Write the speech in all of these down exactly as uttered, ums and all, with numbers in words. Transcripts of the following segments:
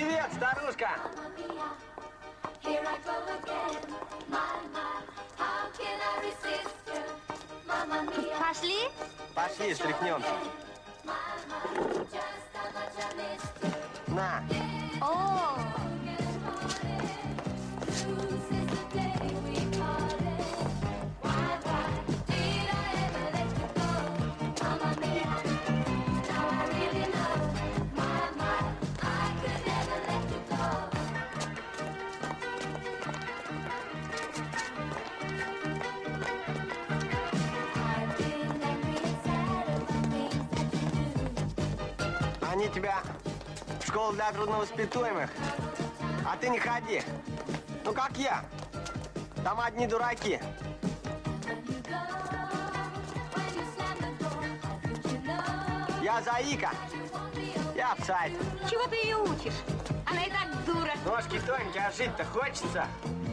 Привет, старушка! Пошли? Пошли, стряхнемся. На. О! Они тебя в школу для трудновоспитуемых, а ты не ходи. Ну, как я. Там одни дураки. Я заика. Я офсайд. Чего ты ее учишь? Она и так дура. Ножки тоненькие, а жить-то хочется.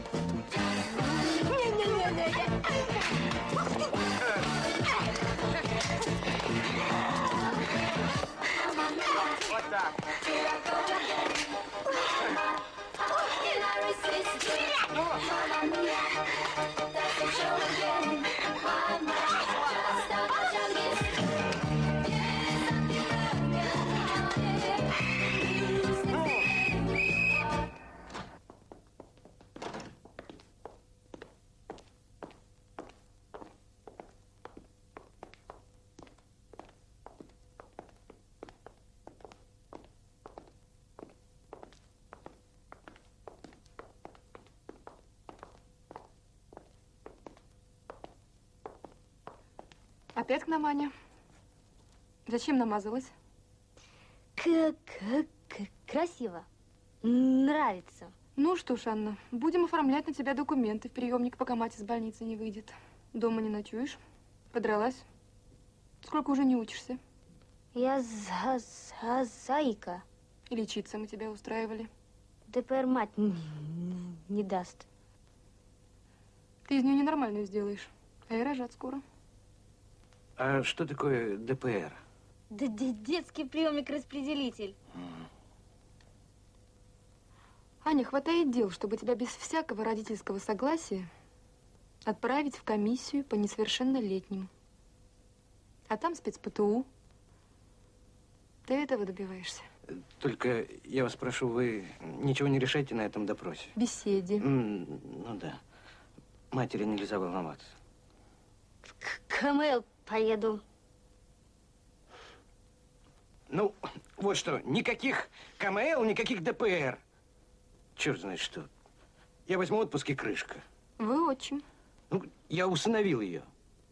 Вот так. Опять к нам, Аня? Зачем намазалась? Как красиво. Нравится. Ну что ж, Анна, будем оформлять на тебя документы в приемник, пока мать из больницы не выйдет. Дома не ночуешь? Подралась? Сколько уже не учишься? Я за, за заика. И лечиться мы тебя устраивали. ДПР мать не, не даст. Ты из нее ненормальную сделаешь. А и рожать скоро. А что такое ДПР? Да детский приемник-распределитель. Mm. Аня, хватает дел, чтобы тебя без всякого родительского согласия отправить в комиссию по несовершеннолетним. А там спец-ПТУ. Ты этого добиваешься? Только я вас прошу, вы ничего не решайте на этом допросе. Беседе. Mm, ну да. Матери нельзя волноваться. К КМЛ поеду. Ну, вот что, никаких КМЛ, никаких ДПР. Черт знает что. Я возьму отпуск и крышка. Вы отчим. Ну, я усыновил ее.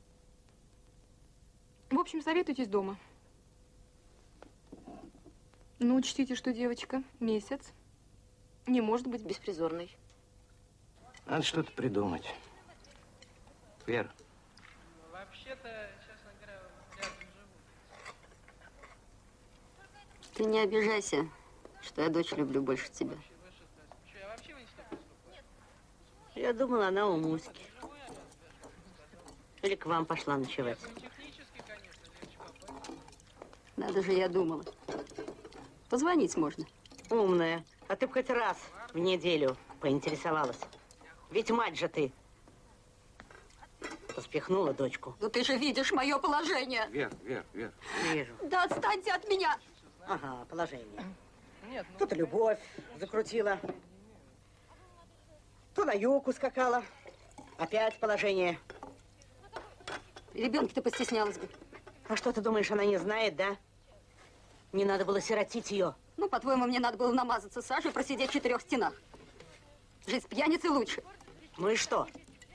В общем, советуйтесь дома. Ну, учтите, что девочка месяц не может быть беспризорной. Надо что-то придумать. Вера. Вообще-то, честно говоря, рядом живу. Ты не обижайся, что я дочь люблю больше тебя. Я думала, она у Муськи. Или к вам пошла ночевать. Надо же, я думала. Позвонить можно. Умная. А ты бы хоть раз в неделю поинтересовалась. Ведь мать же ты. Поспихнула дочку. Ну ты же видишь мое положение. Вер, Вер, Вер. Вижу. Да отстаньте от меня. Ага, положение. Тут любовь закрутила. То на юг ускакала. Опять положение. Ребенка-то постеснялась бы. А что, ты думаешь, она не знает, да? Не надо было сиротить ее. Ну, по-твоему, мне надо было намазаться сажей и просидеть в четырех стенах. Жить с пьяницей лучше. Ну и что?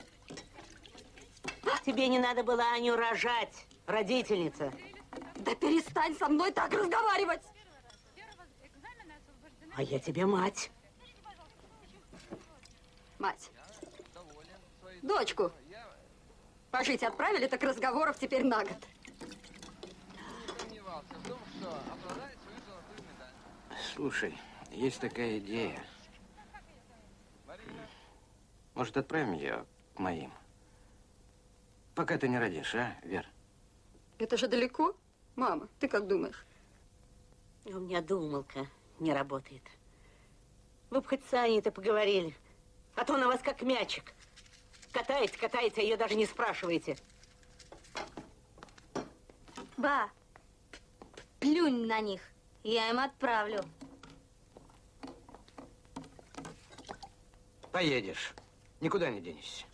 Тебе не надо было Аню рожать, родительница. Да перестань со мной так разговаривать. А я тебе мать. Мать. Дочку пожить отправили, так разговоров теперь на год. Слушай, есть такая идея. Может, отправим ее к моим? Пока ты не родишь, а, Вер? Это же далеко, мама. Ты как думаешь? У меня думалка не работает. Вы бы хоть с Аней-то поговорили. А то она вас как мячик. Катается, катается, а ее даже не спрашиваете. Ба, плюнь на них, я им отправлю. Поедешь. Никуда не денешься.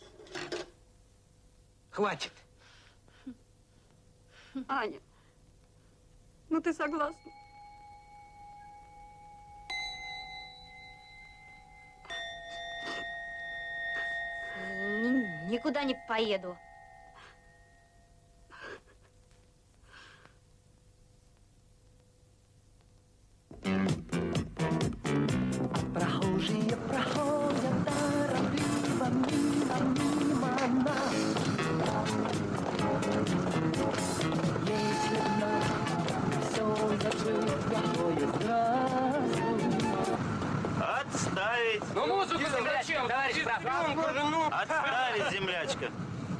Хватит. Аня, ну ты согласна? Ни- Никуда не поеду. Прохожие проходят торопливо мимо, мимо нас. Если вновь все забыть, я пою здравствуй. Отставить! Ну, музыку зачем, товарищ прав? Отставить, землячка!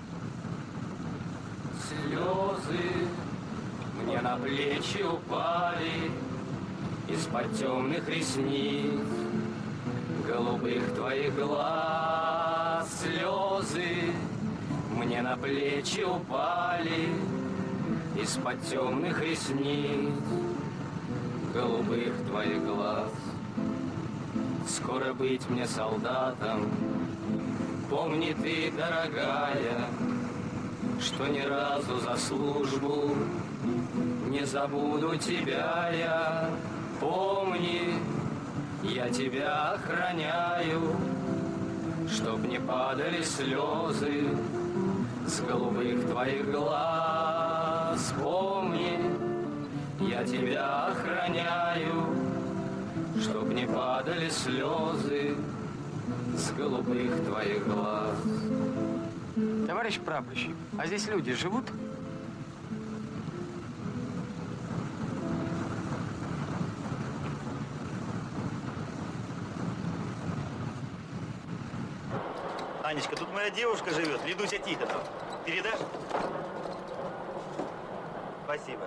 Слезы мне на плечи упали из-под темных ресниц, голубых твоих глаз. Слезы мне на плечи упали из-под темных ресниц, голубых твоих глаз. Скоро быть мне солдатом, помни ты, дорогая, что ни разу за службу не забуду тебя я. Помни, я тебя охраняю, чтоб не падали слезы с голубых твоих глаз. Помни, я тебя охраняю, чтоб не падали слезы с голубых твоих глаз. Товарищ прапорщик, а здесь люди живут? Анечка, тут моя девушка живет, Лидуся Тихонова. Передашь? Спасибо.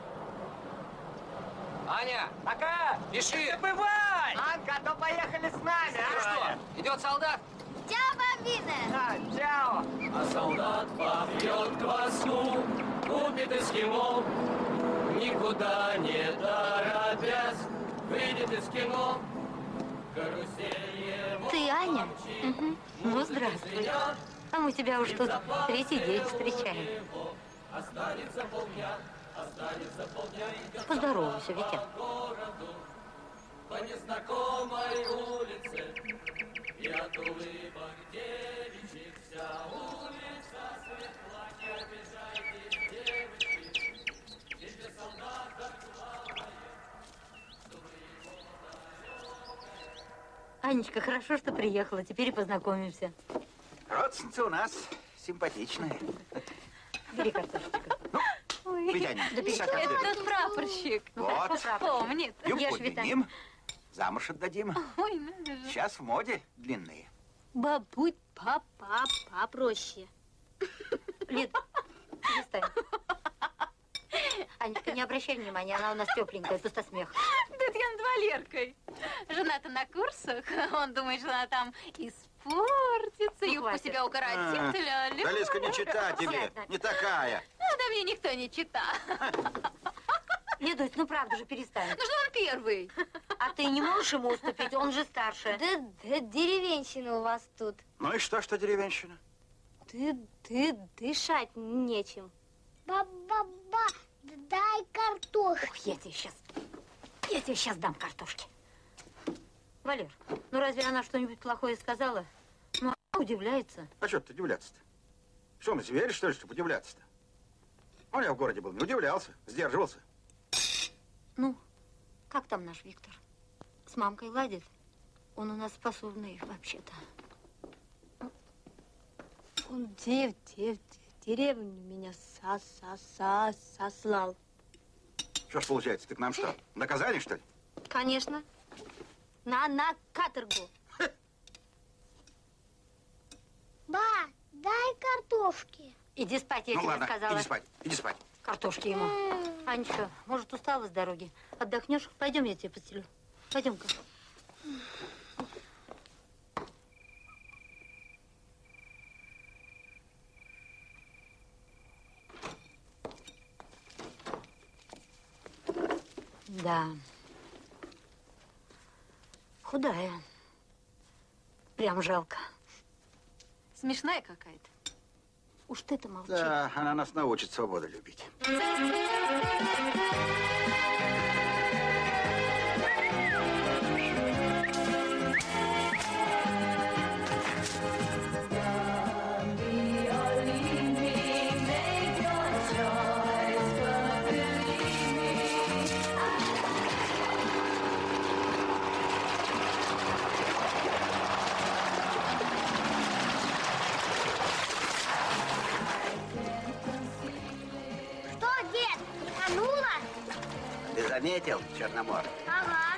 Аня, пока! Пиши! Бывай! Анка, а то поехали с нами, а? Что? Идет солдат? Чао, бомбина! А, чао! А солдат попьет квасу, купит эскимо, никуда не торопясь, выйдет из кино. Карусель его Ты Аня? помчит. Ну, здравствуй. А мы тебя уж тут третий день встречаем. Останется полдня, останется полдня. Поздоровайся, Витя. По незнакомой улице, и от улыбок девичьих вся улица светла. Не обижайтесь, девочки, ведь для солдата главное, чтобы его далекое. Анечка, хорошо, что приехала. Теперь и познакомимся. Родственница у нас симпатичная. Бери картошечку. Ну, Витянин, сядь как следует. Тот прапорщик. Вот. Помнит. Юбку Ешь, Виталий. удлиним, замуж отдадим. Ой, надо же. Сейчас в моде длинные. Бабуть, папа, попроще. Лид, перестань. Анечка, не обращай внимания, она у нас тепленькая, просто смех. Тут я над Валеркой. Жена-то на курсах, он думает, что она там испортится, Ну, юбку хватит. себя укоротит. А, ля-ля. Да, Лизка, не чита тебе, не такая. Ну, да мне никто не чита. Лидусь, ну правда же, перестань. Ну что он первый? А ты не можешь ему уступить, он же старше. Да, да деревенщина у вас тут. Ну и что, что деревенщина? Ты, ты дышать нечем. Ба-ба-ба, дай картошку. Ох, я тебе сейчас, я тебе сейчас дам картошки. Валер, ну разве она что-нибудь плохое сказала? Ну, она удивляется. А что ты удивляться-то? Что, мы звери, что ли, чтобы удивляться-то? Он я в городе был, не удивлялся, сдерживался. Ну, как там наш Виктор? С мамкой ладит? Он у нас способный вообще-то. Он дев, дев, деревню меня со, со, со, сослал. Что ж получается, ты к нам что, наказание, что ли? Конечно. На, на каторгу. Ба, дай картошки. Иди спать, я Ну тебе ладно, сказала. иди спать, иди спать. Картошки ему. Анечка, может, устала с дороги? Отдохнешь? Пойдем, я тебе постелю. Пойдем-ка. Да. Худая. Прям жалко. Смешная какая-то. Уж ты-то молчи. Да, она нас научит свободу любить. Заметил, Черномор? Ага.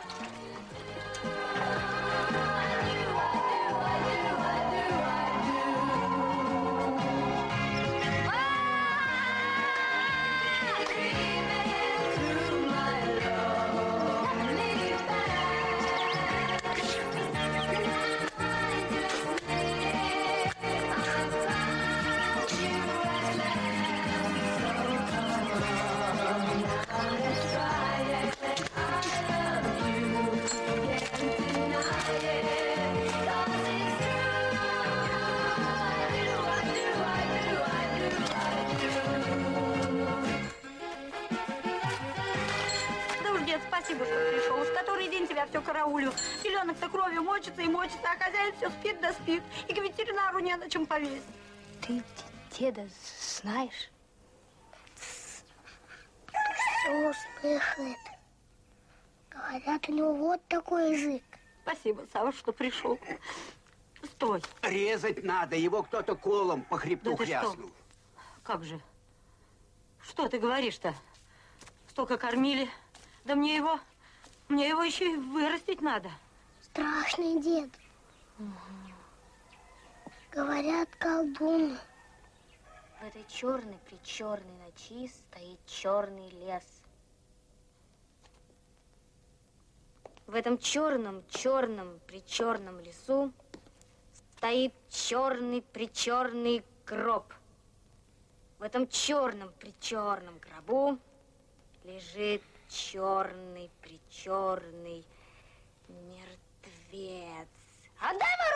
Спасибо, что пришел. Уж который день тебя все караулю. Теленок-то кровью мочится и мочится, а хозяин все спит да спит. И к ветеринару не на чем повесить. Ты деда знаешь? Все слышит. Говорят, у него вот такой язык. Спасибо, Сава, что пришел. Стой. Резать надо, его кто-то колом по хребту Да хряснул. Что? Как же? Что ты говоришь-то? Столько кормили. Да мне его, мне его еще и вырастить надо. Страшный дед. Угу. Говорят, колдун. В этой черной причерной ночи стоит черный лес. В этом черном, черном, причерном лесу стоит черный, причерный гроб. В этом черном, причерном гробу лежит черный, причерный мертвец. Отдай мою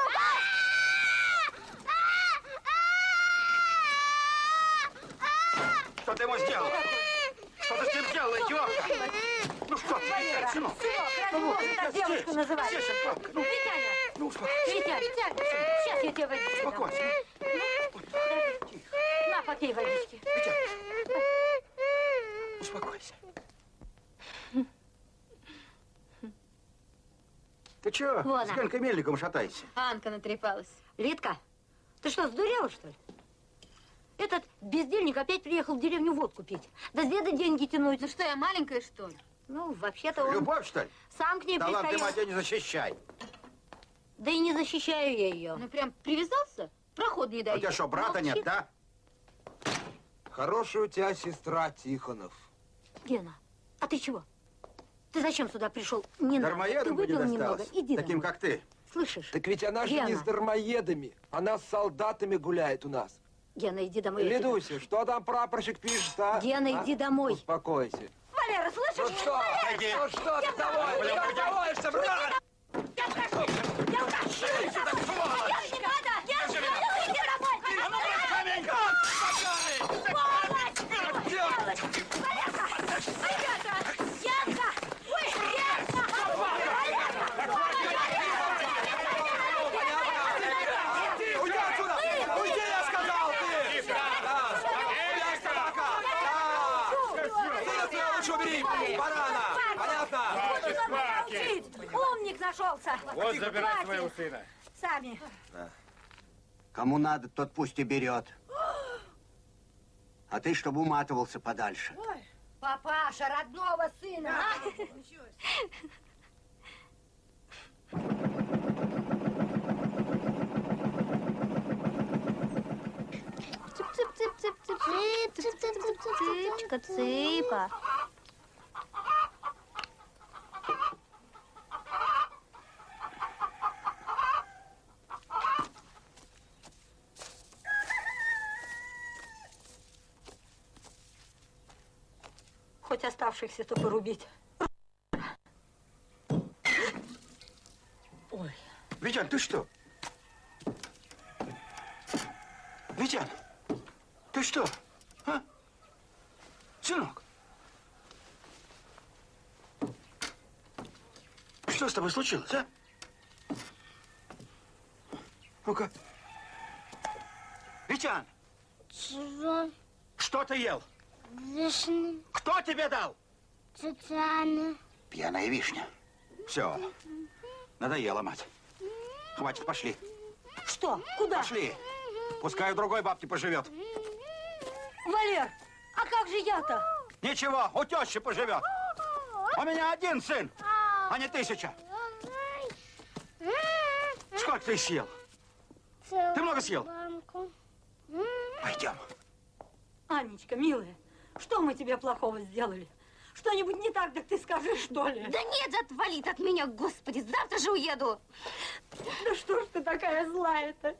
руку! Что ты ему сделал? Что ты с ним сделала, идиотка? Ну что ты, Валера, сынок? сынок, ради бога, так девушку называть. Тише, папка, ну. Витяня, Ну, успокойся. Витяня, сейчас я тебе водички дам. Успокойся. На, попей водички. Успокойся. Ты чё Вон с она. Генкой Мельником шатайся? Анка натрепалась. Лидка, ты что, сдурела, что ли? Этот бездельник опять приехал в деревню водку пить. Да с деда деньги тянуть. Ну что, я маленькая, что ли? Ну, вообще-то он Любовь, что ли? сам к ней Да ладно, ты пристоял. мать её не защищай. Да и не защищаю я ее. Ну прям привязался? Проход не А дает. у тебя что, брата нет, да? Хорошая у тебя сестра, Тихонов. Гена, а ты чего? Ты зачем сюда пришел? Не надо. Ты Дармоедом бы не выпил немного. досталось. Иди Таким, домой. как ты. Слышишь? Так ведь она же не Гена. с дармоедами. Она с солдатами гуляет у нас. Гена, иди домой. я тебя Лидуся, прошу. что там прапорщик пишет, а? Гена, А? иди домой. Успокойся. Валера, слышишь? Ну что? Валера! Ну что ты заводишь? Гена! Что заводишься, брат? Я скажу! Я скажу! Я не надо! Я не надо! Иди домой! А ну, каменька! Сволочь! Валерка! Ребята! Янка! Ой, Янка! Ты, уйди отсюда! Уйди, я сказал, ты! Я собака! Ты лучше убери! Барана! Понятно? Умник нашелся! Вот забирай Хватит. своего сына. Сами. Кому надо, тот пусть и берет. А ты, чтобы уматывался подальше. Папаша, родного сына! а? Цыпка, цыпа. Хоть оставшихся-то порубить. Витян, ты что? Витян, ты что? А? Сынок? Что с тобой случилось, а? Ну-ка. Витян! Чего? Что ты ел? Вишня. Кто тебе дал? Цуцаны. Пьяная вишня. Все. Надоело, мать. Хватит, пошли. Что? Куда? Пошли. Пускай у другой бабки поживет. Валер, а как же я-то? Ничего, у тещи поживет. У меня один сын, а не тысяча. Сколько ты съел? Ты много съел? Пойдем. Анечка, милая, что мы тебе плохого сделали? Что-нибудь не так, так ты скажи, что ли? Да нет, отвалит от меня, господи, завтра же уеду. Да что ж ты такая злая-то?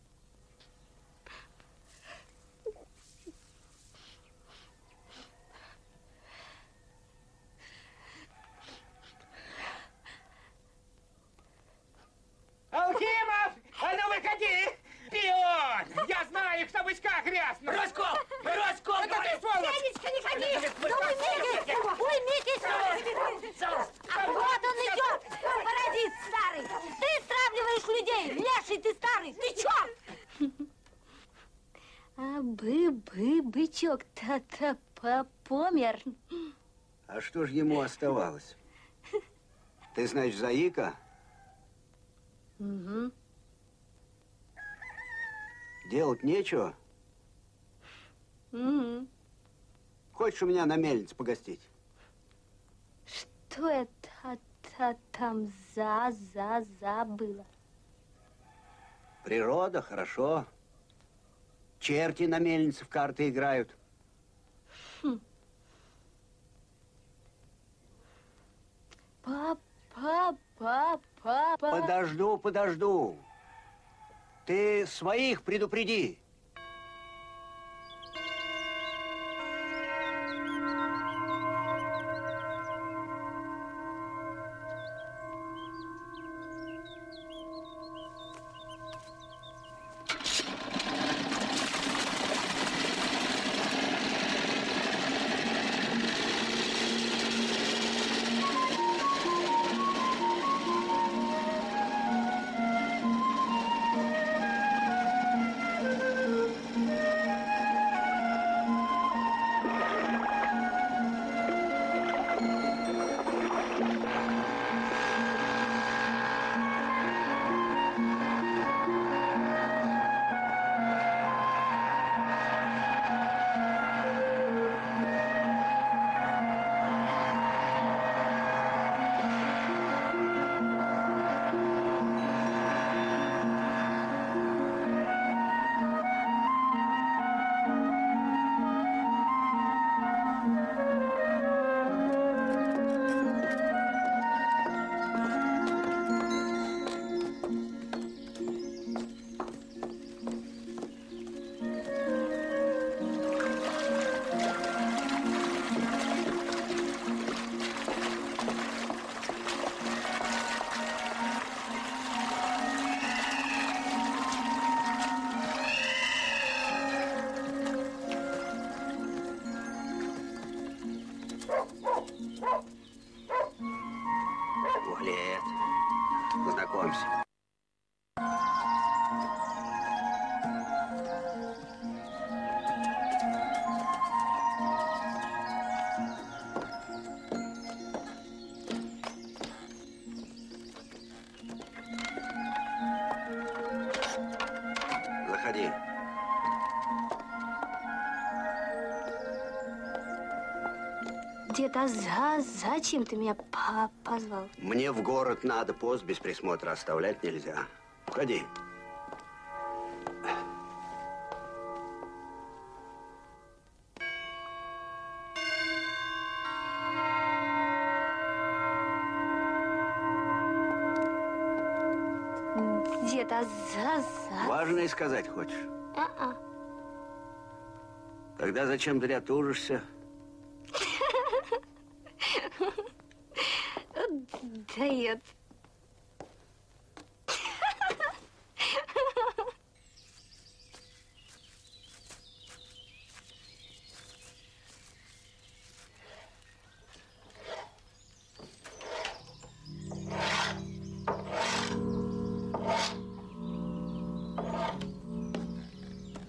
Алхимов, а ну выходи! Пион! Я знаю, кто бычка грязь! Раскол! Раскол! Фенечка, не ходи! Да уймитесь! Уймитесь! А вот он идет! Паразит старый! Ты стравливаешь людей! Леший ты старый! Ты чё? А бы-бы, бычок-то-то помер. А что ж ему оставалось? Ты, значит, заика? Угу. Делать нечего? Угу. Хочешь у меня на мельнице погостить? Что это там за-за-за было? Природа, хорошо. Черти на мельнице в карты играют. Хм. Папа, папа, папа. Подожду, подожду. Ты своих предупреди. Валет, познакомься. Заходи. Дед, а за, зачем ты меня по позвал? Мне в город надо, пост без присмотра оставлять нельзя. Входи. Дед, а за, за... Важное сказать хочешь? А-а. Тогда зачем зря тужишься? Дед.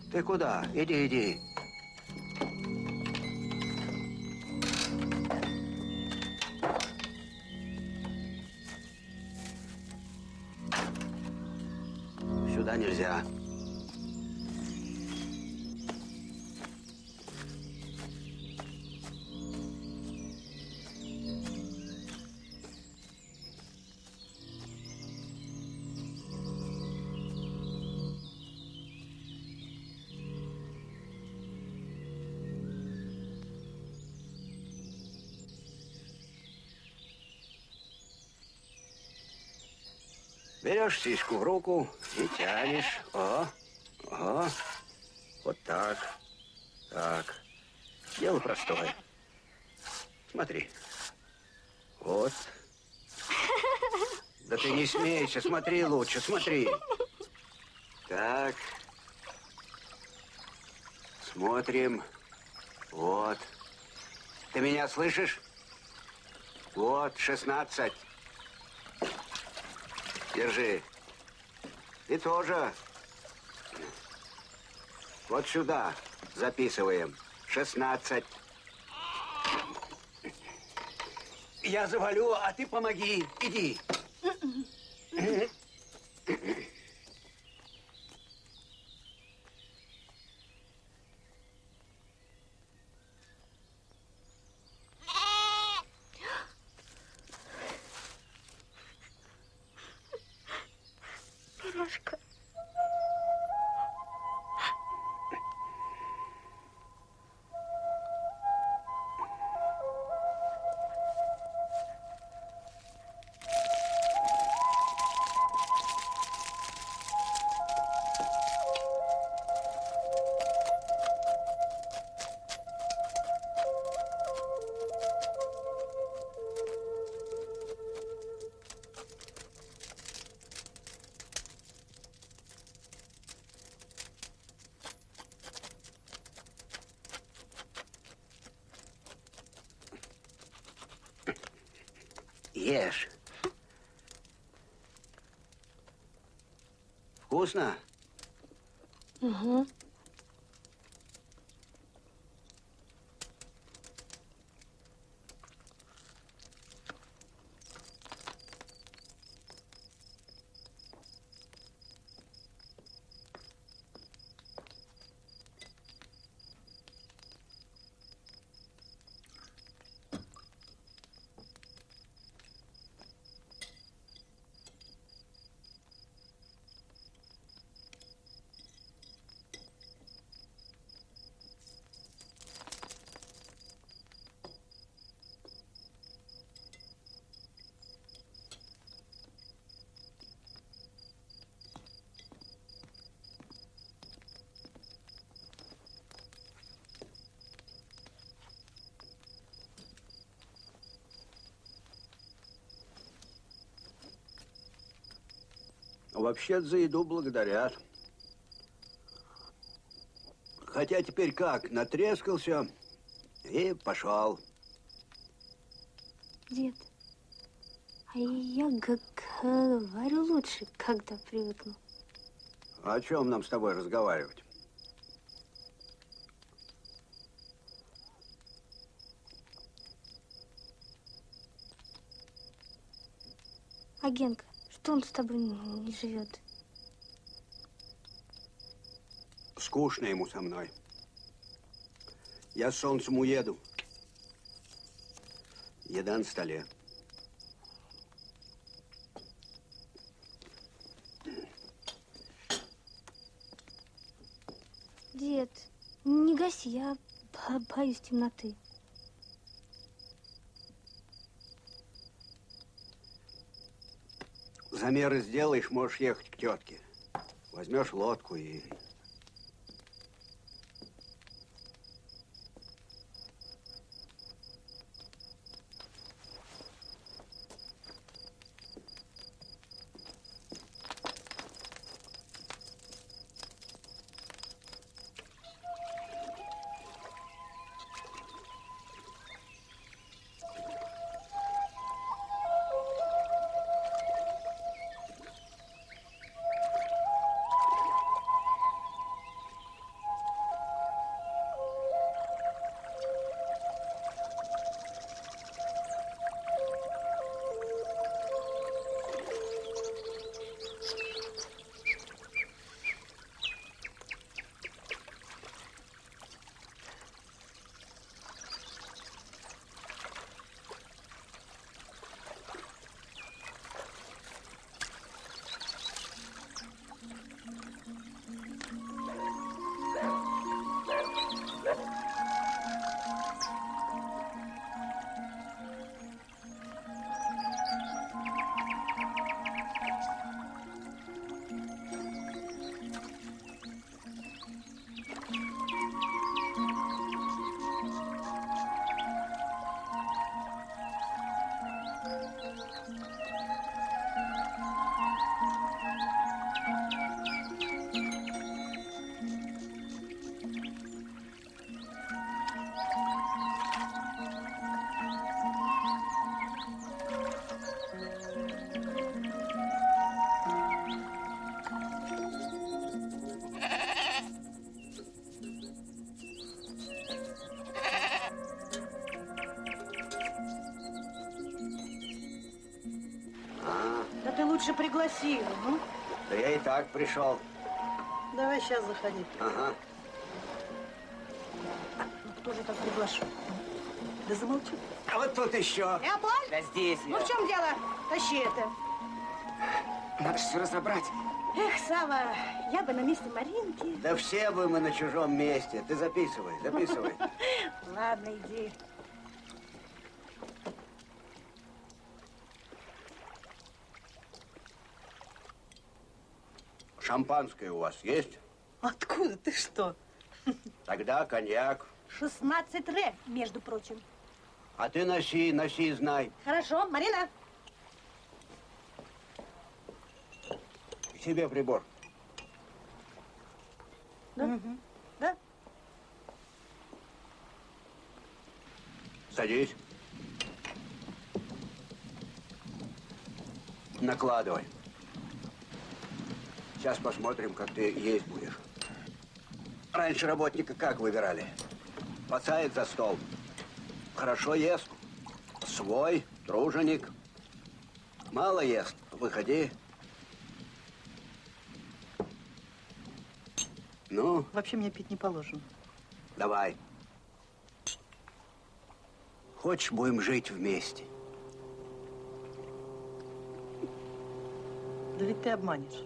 Ты куда? Иди, иди. Сюда нельзя. Берешь сиську в руку и тянешь. О, о, вот так, так. Дело простое. Смотри. Вот. Да ты не смейся, смотри лучше, смотри. Так. Смотрим. Вот. Ты меня слышишь? Вот, шестнадцать. Держи. И тоже. Вот сюда записываем. шестнадцать. Я завалю, а ты помоги. Иди. Пирожка. Ешь. Вкусно? Угу. Вообще за еду благодарят. Хотя теперь как, натрескался и пошел. Дед, а я г- говорю лучше, когда привыкну. О чем нам с тобой разговаривать? А Генка, что он с тобой не живет? Скучно ему со мной. Я с солнцем уеду. Еда на столе. Дед, не гаси, я бо- боюсь темноты. Замеры сделаешь, можешь ехать к тетке. Возьмешь лодку и... же пригласили, ну? Да я и так пришел. Давай сейчас заходи. Ага. Ну, кто же так приглашен? Да замолчи. А вот тут еще. Леопольд? Да здесь Ну, я. в чем дело? Тащи это. Надо же все разобрать. Эх, Сава, я бы на месте Маринки. Да все бы мы на чужом месте. Ты записывай, записывай. Ладно, иди. Шампанское у вас есть? Откуда ты что? Тогда коньяк. шестнадцать ре, между прочим. А ты носи, носи, знай. Хорошо, Марина. К себе прибор. Да? Угу. Да? Садись. Накладывай. Сейчас посмотрим, как ты есть будешь. Раньше работника как выбирали? Посадит за стол. Хорошо ест. Свой, труженик. Мало ест. Выходи. Ну? Вообще мне пить не положено. Давай. Хочешь, будем жить вместе? Да ведь ты обманешь.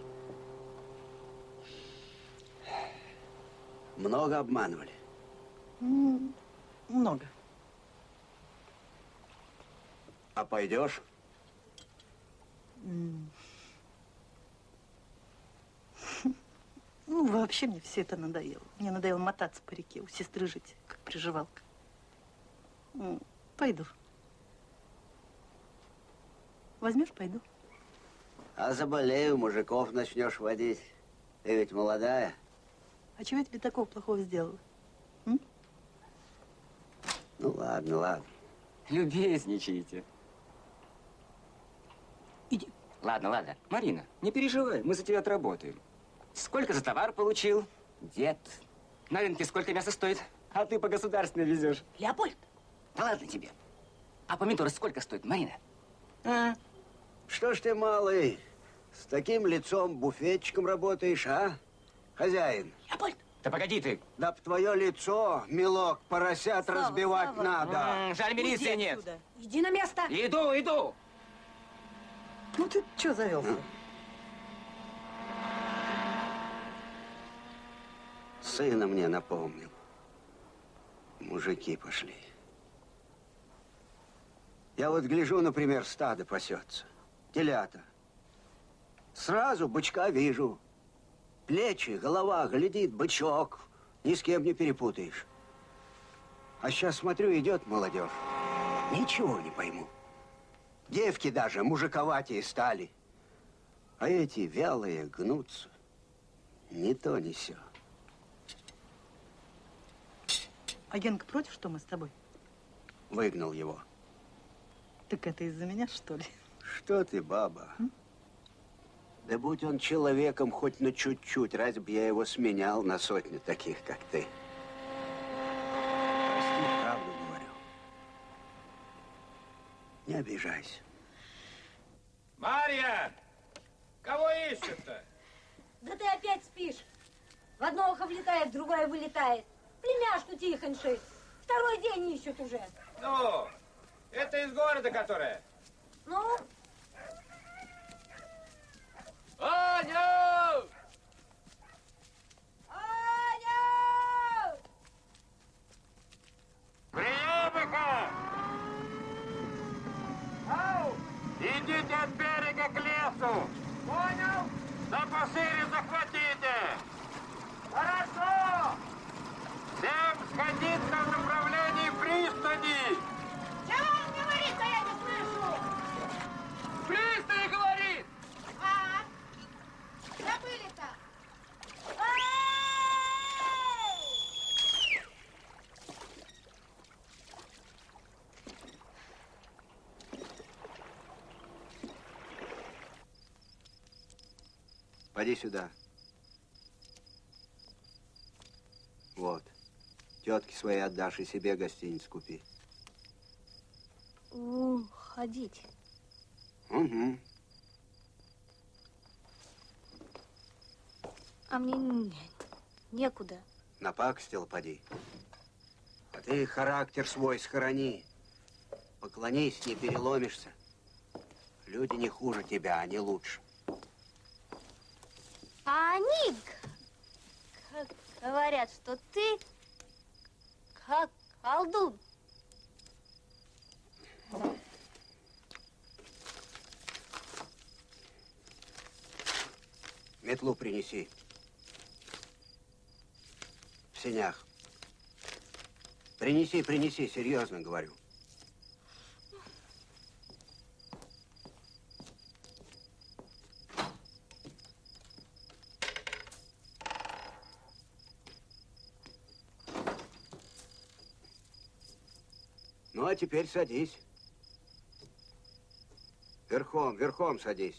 Много обманывали? М, Много. А пойдешь? М. Ну, вообще мне все это надоело. Мне надоело мотаться по реке, у сестры жить, как приживалка. М, Пойду. Возьмешь, пойду. А заболею, мужиков начнешь водить. Ты ведь молодая. А чего я тебе такого плохого сделала? Ну, ладно, ладно. Любезничайте. Иди. Ладно, ладно. Марина, не переживай, мы за тебя отработаем. Сколько за товар получил? Дед. На рынке сколько мяса стоит? А ты по государственной везешь. Леопольд. Да ладно тебе. А помидоры сколько стоят, Марина? А? Что ж ты, малый, с таким лицом буфетчиком работаешь, а? Хозяин. Леопольд. Да погоди ты. Да б твое лицо, милок, поросят Слава, разбивать Слава. надо. М, жаль, милиции Уйди нет. отсюда. Иди на место. Иду, иду. Ну ты что завелся? Сына мне напомнил. Мужики пошли. Я вот гляжу, например, стадо пасется. Телята. Сразу бычка вижу. Плечи, голова, глядит, бычок. Ни с кем не перепутаешь. А сейчас смотрю, идет молодежь. Ничего не пойму. Девки даже мужиковатее стали. А эти вялые гнутся. Ни то, ни сё. А Генка против, что мы с тобой? Выгнал его. Так это из-за меня, что ли? Что ты, баба? М? Да будь он человеком хоть на чуть-чуть, разве б я его сменял на сотню таких, как ты? Прости, правду говорю. Не обижайся. Марья! Кого ищут-то? Да ты опять спишь. В одно ухо влетает, в другое вылетает. Племяшку тихоньше. Второй день ищут уже. Ну, это из города, которая? Ну? Аня! Аня! Приемы-ка! Идите от берега к лесу! Понял? Да пошире захватите! Хорошо! Всем сходиться в направлении пристани! Чего он говорит, а я не слышу? Пристань говорит! А? Забыли-то? Поди сюда. Вот. Тетке своей отдашь и себе гостиницу купи. Уходить. Угу. А мне некуда. Напакостил, поди. А ты характер свой схорони. Поклонись, не переломишься. Люди не хуже тебя, они лучше. А они говорят, что ты как колдун. Метлу принеси. В сенях. Принеси, принеси, серьезно говорю. Ну, а теперь садись. Верхом, верхом садись.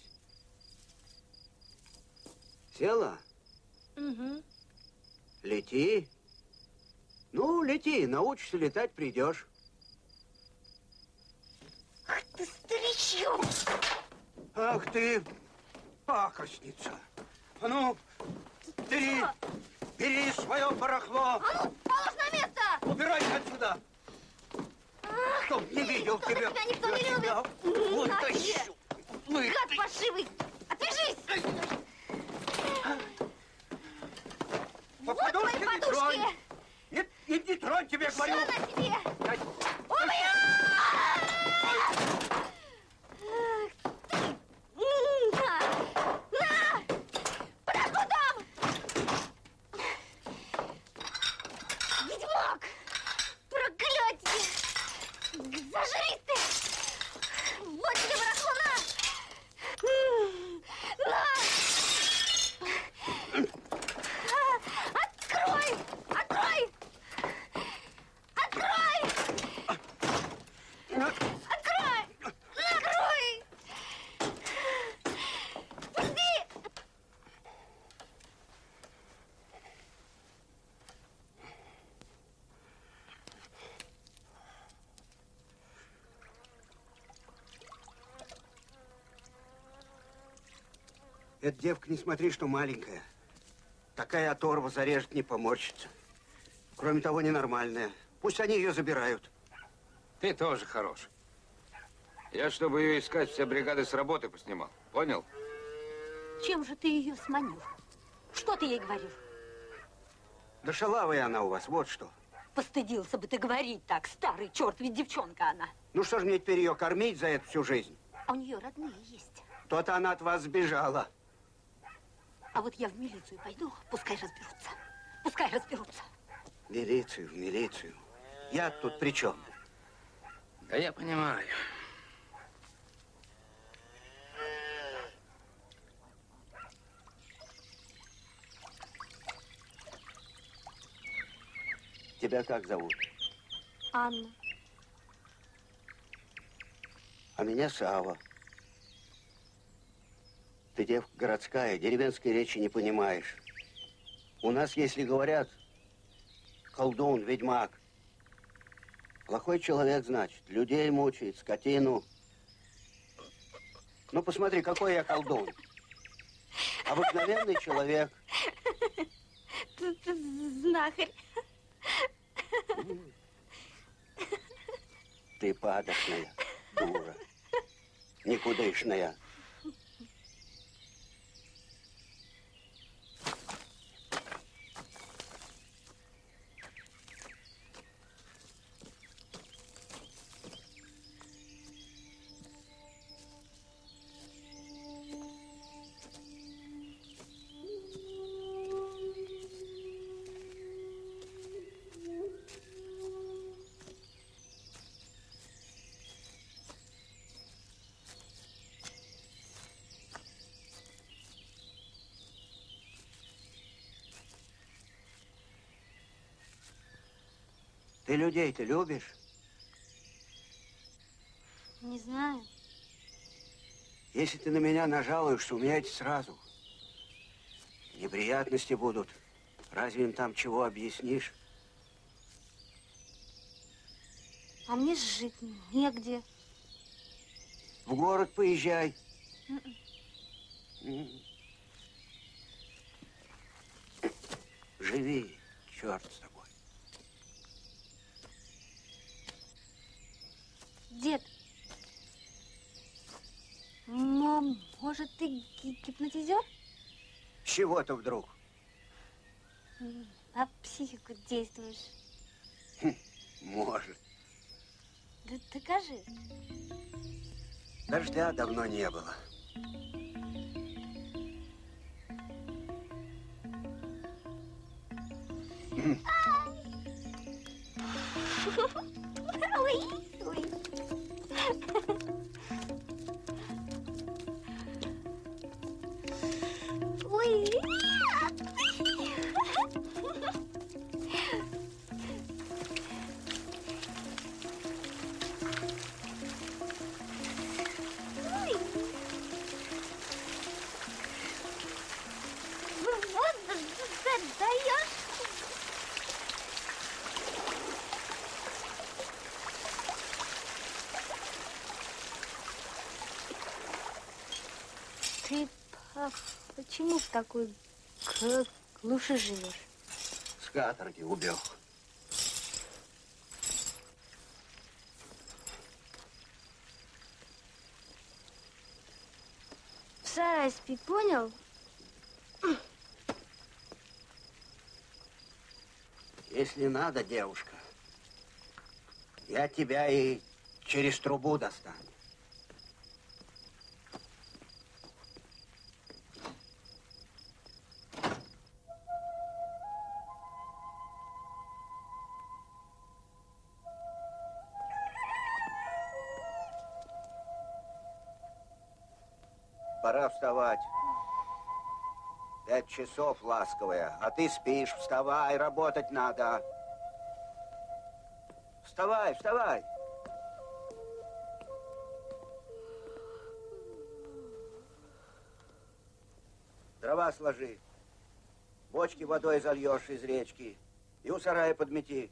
Села? Угу. Лети. Ну, лети, научишься летать, придешь. Ах ты, старичок! Ах ты, пакостница. А ну, бери, бери свое барахло. А ну, положь на место! Убирайся отсюда. Ах, Чтоб не видел сука, тебя. тебя никто не Я тебя любит! вытащу. Вы- Гад паршивый! Отвяжись! Вот твои Подушки не подушки! тронь. Не, не, не тронь, тебе Всё говорю. на тебе! Дай. Ой, а! На! На! Пароходом! Ведьмак! Проклятие! Зажри ты! Вот тебе барахло, на! На! Открой! Открой! Открой! Открой! Открой! Пусти! Эта девка, не смотри, что маленькая. Такая оторва зарежет, не поморщится. Кроме того, ненормальная. Пусть они ее забирают. Ты тоже хорош. Я, чтобы ее искать, все бригады с работы поснимал. Понял? Чем же ты ее сманил? Что ты ей говорил? Да шалавая она у вас, вот что. Постыдился бы ты говорить так, старый черт, ведь девчонка она. Ну что ж мне теперь ее кормить за эту всю жизнь? А у нее родные есть. То-то она от вас сбежала. А вот я в милицию пойду, пускай разберутся. Пускай разберутся. В милицию, в милицию. Я тут при чем? Да я понимаю. Тебя как зовут? Анна. А меня Сава. Ты девка городская, деревенской речи не понимаешь. У нас, если говорят, колдун, ведьмак, плохой человек, значит, людей мучает, скотину. Ну, посмотри, какой я колдун. Обыкновенный человек. Ты, ты знахарь. Ты падочная, дура, никудышная. Ты людей-то любишь? Не знаю. Если ты на меня нажалуешься, умереть сразу. Неприятности будут. Разве им там чего объяснишь? А мне жить негде. В город поезжай. М-м. М. Живи, черт с тобой. Дед, мам, может, ты ги- гипнотизер? С чего-то вдруг? А психику действуешь? Хм, может. Да докажи. Дождя давно не было. Ой, ой. Ой. Вот, даешь. Ты пап, почему в такой г- глуши живешь? С каторги убег. В сарае спи, понял? Если надо, девушка, я тебя и через трубу достану. Пора вставать. Пять часов, ласковая, а ты спишь. Вставай, работать надо. Вставай, вставай. Дрова сложи. Бочки водой зальешь из речки. И у сарая подмети.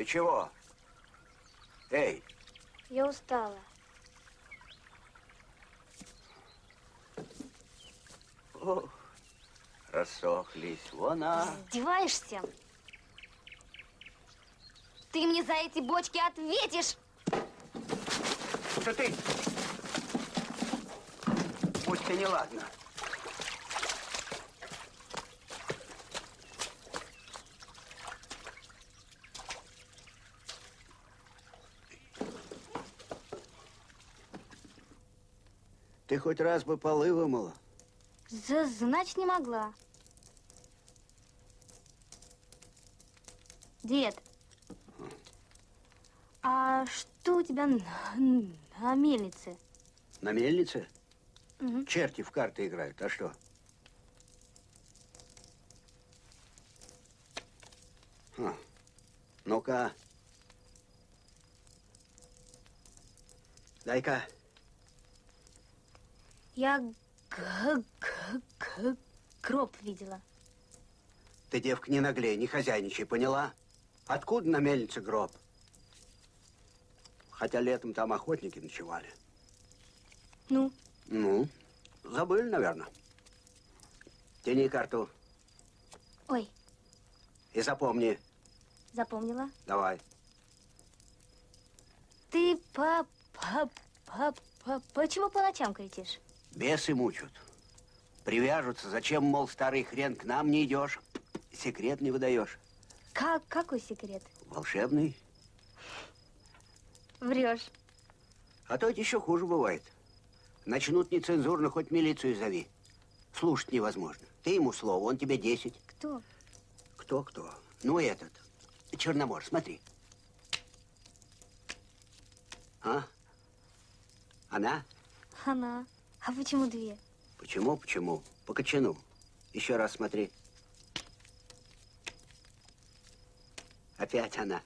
Ты чего? Эй! Я устала. О, рассохлись. Вон она. Издеваешься? Ты мне за эти бочки ответишь! Что ты? Пусть ты неладно. Ты хоть раз бы полы вымыла? За- Значит, не могла. Дед, а что у тебя на, на мельнице? На мельнице? Мгм. Черти в карты играют. А что? А, ну-ка. Дай-ка. Я г- г- г- гроб видела. Ты, девка, не наглей, не хозяйничай, поняла? Откуда на мельнице гроб? Хотя летом там охотники ночевали. Ну? Ну, забыли, наверное. Тяни карту Ой, и запомни. запомнила. Давай. Ты по, по, по, по, почему по ночам кричишь? Бесы мучают. Привяжутся. Зачем, мол, старый хрен, к нам не идешь? Секрет не выдаешь. Как, какой секрет? Волшебный. Врешь. А то это еще хуже бывает. Начнут нецензурно, хоть милицию зови. Слушать невозможно. Ты ему слово, он тебе десять. Кто? Кто-кто? Ну, этот. Черномор, смотри. А? Она? Она. А почему две? Почему, почему? По кочану. Еще раз смотри. Опять она.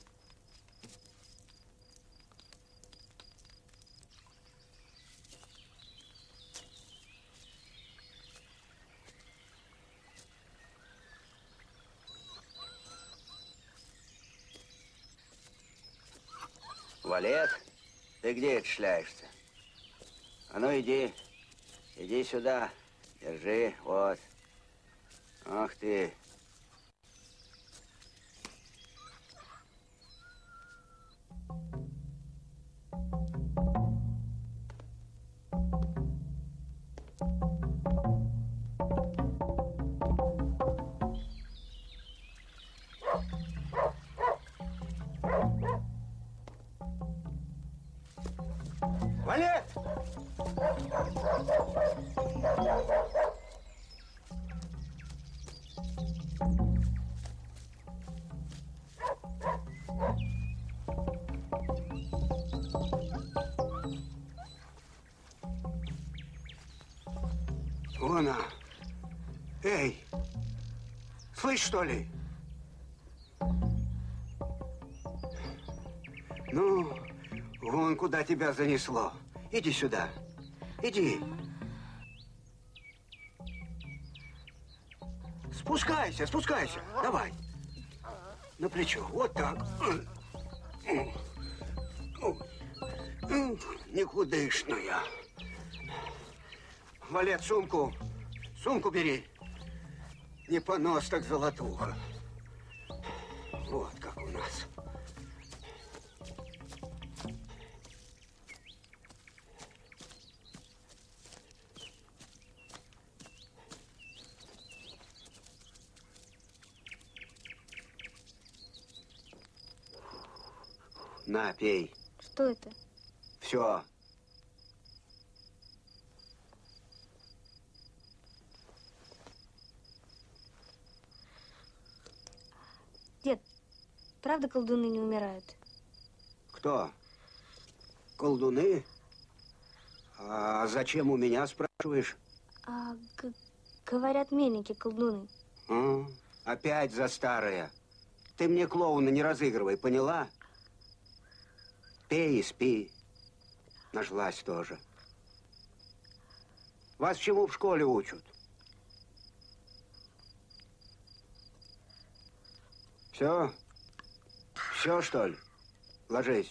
Валет, ты где это шляешься? А ну иди, иди сюда, держи, вот. Ах ты. Валет! Вон она. Эй, слышь, что ли? Ну, вон куда тебя занесло. Иди сюда. Иди. Спускайся, спускайся. Давай. На плечо. Вот так. Никудышная. Валет, сумку. Сумку бери. Не понос, так золотуха. Вот как у нас. На, пей. Что это? Все. Дед, правда колдуны не умирают? Кто? Колдуны? А зачем у меня спрашиваешь? А, г- говорят, мельники колдуны. А? Опять за старое. Ты мне клоуна не разыгрывай, поняла? Пей и спи. Нашлась тоже. Вас чему в школе учат? Все? Все. Все, что ли? Ложись.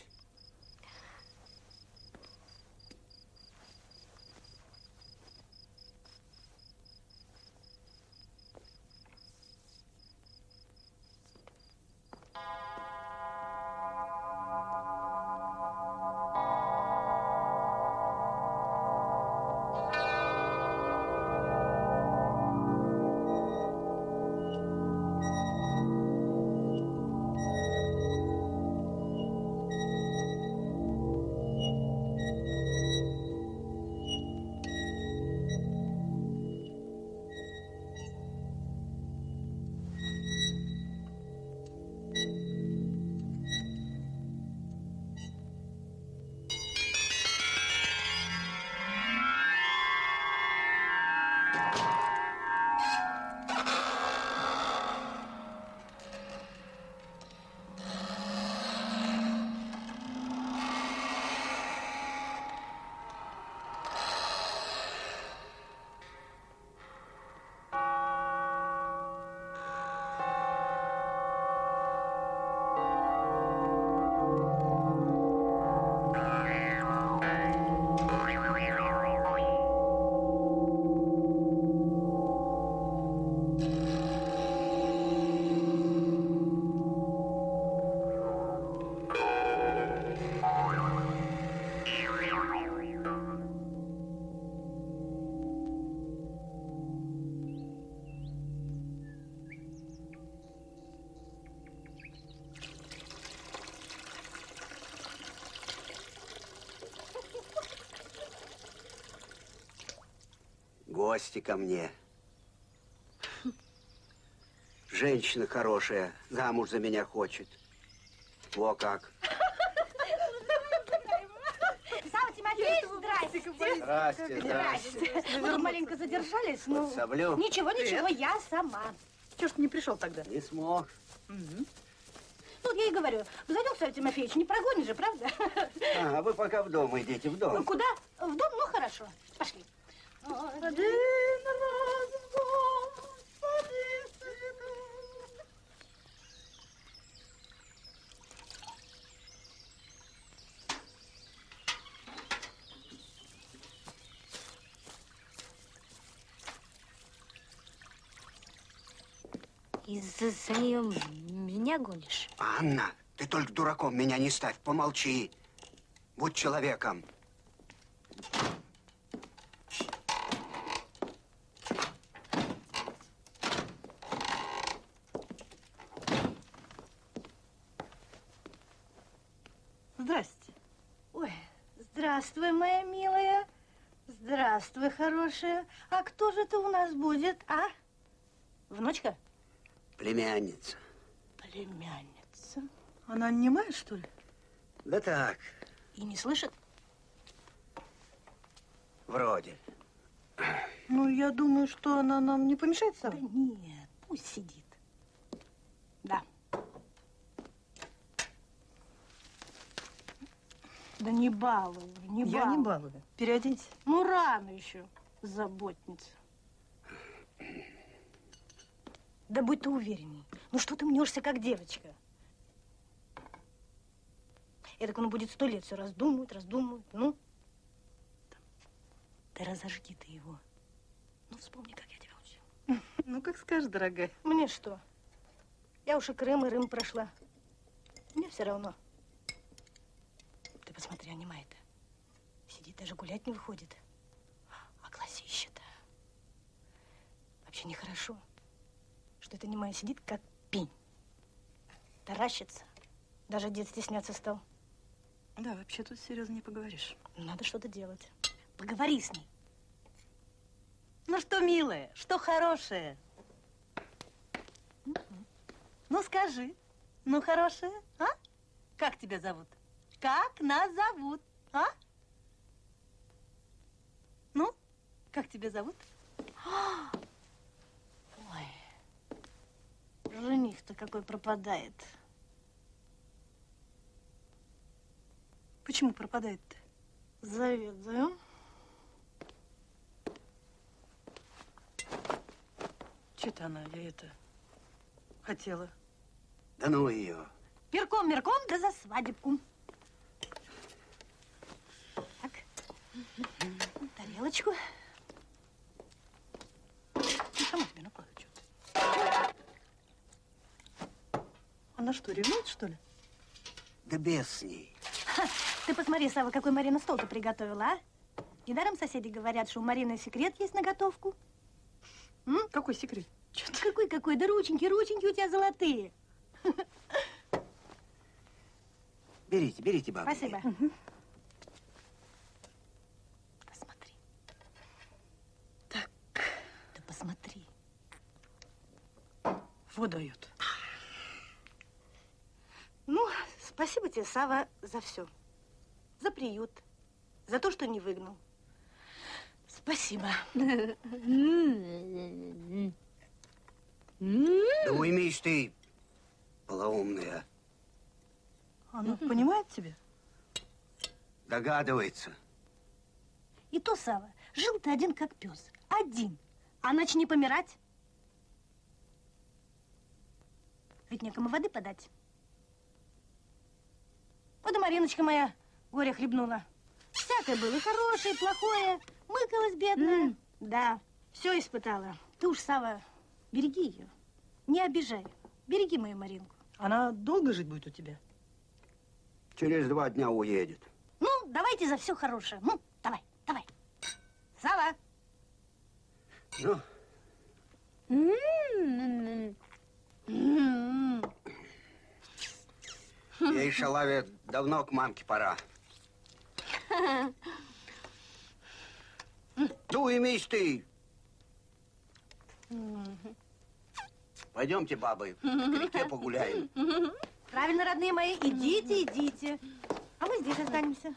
Гости ко мне. Женщина хорошая, замуж за меня хочет. Во как. Сава Тимофеевич, здрасте. Здрасте, здрасте. Мы тут маленько задержались, ну... Подсоблю. Ничего, ничего, я сама. Чего ж ты не пришел тогда? Не смог. Угу. Ну, я и говорю, зайдем, Сава Тимофеевич, не прогонишь же, правда? А, вы пока в дом идите, в дом. Ну, куда? В дом? Ну, хорошо. Пошли. Один раз в год, один цветок. Из-за нее меня гонишь? Анна, ты только дураком меня не ставь, помолчи. Будь человеком. Здрасте. Ой, здравствуй, моя милая. Здравствуй, хорошая. А кто же ты у нас будет, а? Внучка? Племянница. Племянница. Она немая, что ли? Да так. И не слышит? Вроде. Ну, я думаю, что она нам не помешает, Сава? Да нет, пусть сидит. Да. Да не балуй, не балуй. Я не балую. Переоденься. Ну, рано еще, заботница. Да будь ты уверенней. Ну, что ты мнешься, как девочка? Эдак он будет сто лет все раздумывать, раздумывать. Ну, да разожги ты его. Ну, вспомни, как я тебя учила. Ну, как скажешь, дорогая. Мне что? Я уж и Крым, и Рим прошла. Мне все равно. Ты посмотри, а немая-то. Сидит, даже гулять не выходит. А глазище-то. Вообще нехорошо, что эта немая сидит, как пень. Таращится. Даже дед стесняться стал. Да, вообще тут серьезно не поговоришь. Надо что-то делать. Поговори с ней. Ну что, милая, что хорошее? Ну, скажи. Ну, хорошая, а? Как тебя зовут? Как нас зовут, а? Ну, как тебя зовут? Ой, жених-то какой пропадает. Почему пропадает-то? Завидую. Че-то она, я это, хотела. Да ну ее. Пирком-мерком, да за свадебку. Так, тарелочку. Ну, сама тебе накладу, что ты. Она что, ревнует, что ли? Да без с ней. Ха, ты посмотри, Сава, какой Марина стол-то приготовила, а? Недаром соседи говорят, что у Марины секрет есть на готовку. М? Какой секрет? Какой-какой? Да рученьки, рученьки у тебя золотые. Берите, берите, бабушка. Спасибо. Посмотри. Так. Да посмотри. Вот дает. Ну, спасибо тебе, Сава, за все. За приют. За то, что не выгнал. Спасибо. Да уймись ты, полоумная. Она понимает тебя? Догадывается. И то, Сава, жил ты один как пес. Один. А начни помирать. Ведь некому воды подать. Вот и Мариночка моя горе хлебнула. Всякое было, и хорошее, и плохое. Мыкалась бедная. Mm. Да, все испытала. Ты уж, Сава, береги ее. Не обижай. Береги мою Маринку. Она долго жить будет у тебя? Через два дня уедет. Ну, давайте за все хорошее. Ну, давай, давай. Сава. Ну. Ей, шалаве, давно к мамке пора. Да уймись ты. Пойдемте, бабы, к реке погуляем. Правильно, родные мои, идите, идите. А мы здесь останемся.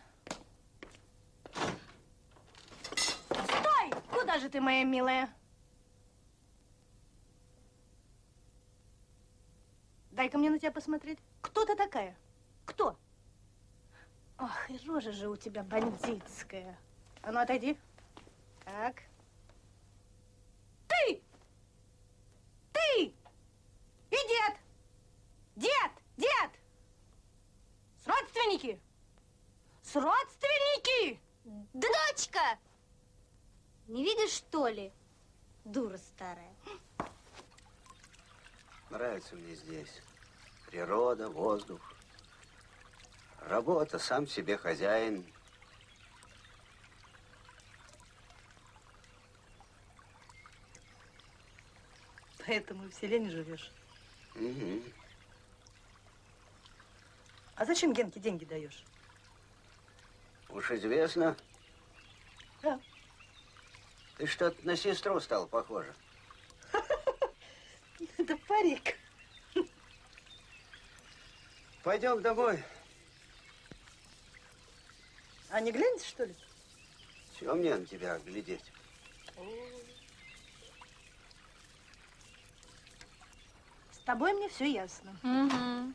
Стой! Куда же ты, моя милая? Дай-ка мне на тебя посмотреть. Кто ты такая? Кто? Ох, и рожа же у тебя бандитская. А ну, отойди. Так. Ты! Ты! И дед! Дед! Дед! С родственники! С родственники! Дочка! Не видишь, что ли? Дура старая. Нравится мне здесь. Природа, воздух. Работа, сам себе хозяин. Поэтому в селе не живешь. Угу. А зачем Генке деньги даешь? Уж известно. Да. Ты что-то на сестру стала похожа. Это парик. Пойдем домой. А не глянете, что ли? Чего мне на тебя глядеть? С тобой мне все ясно. Угу.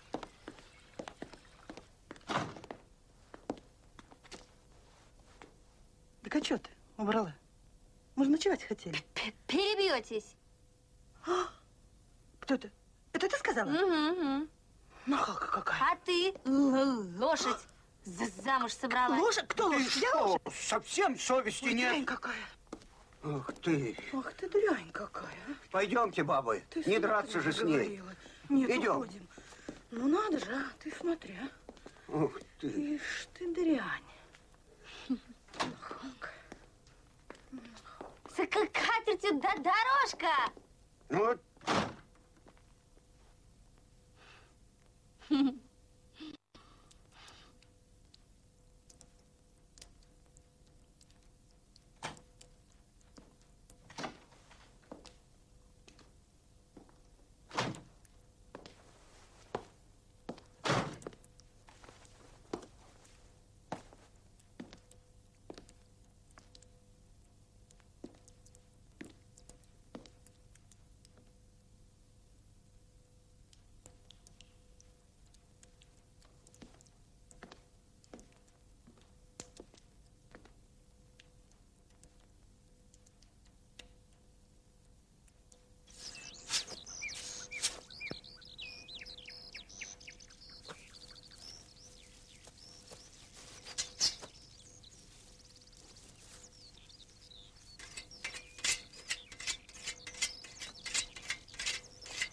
Так а что ты убрала? Мы же ночевать хотели. Перебьетесь. Кто это? Это ты сказала? Угу. Нахалка какая. А ты, лошадь, за замуж собралась. Лошадь? Кто лошадь? Я лошадь? Совсем совести Ой, нет. дрянь какая. Ах ты. Ах ты дрянь какая. Пойдемте, бабы. Ты Не драться же с ней. говорила. Нет, Идем. уходим. Ну надо же, а, ты смотри, а. Ух ты. Ишь ты дрянь. Нахалка. С катертью да дорожка. Ну,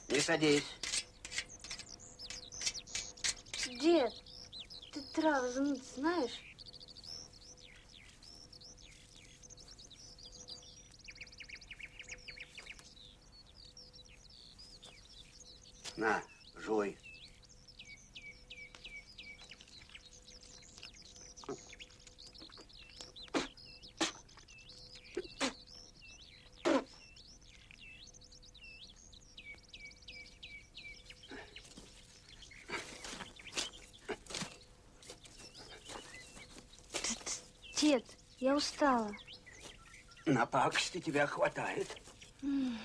Не садись. Дед, ты травы замыть знаешь? На, жуй. Дед, я устала. На пакости тебя хватает. М.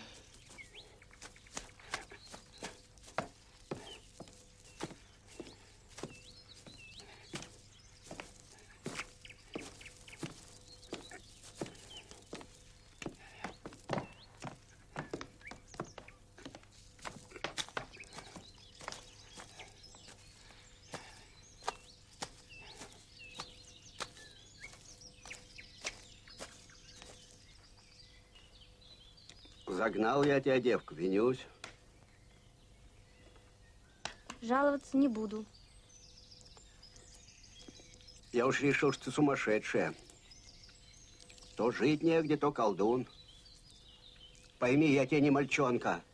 Загнал я тебя, девку, винюсь. Жаловаться не буду. Я уж решил, что ты сумасшедшая. То жить негде, то колдун. Пойми, я тебе не мальчонка.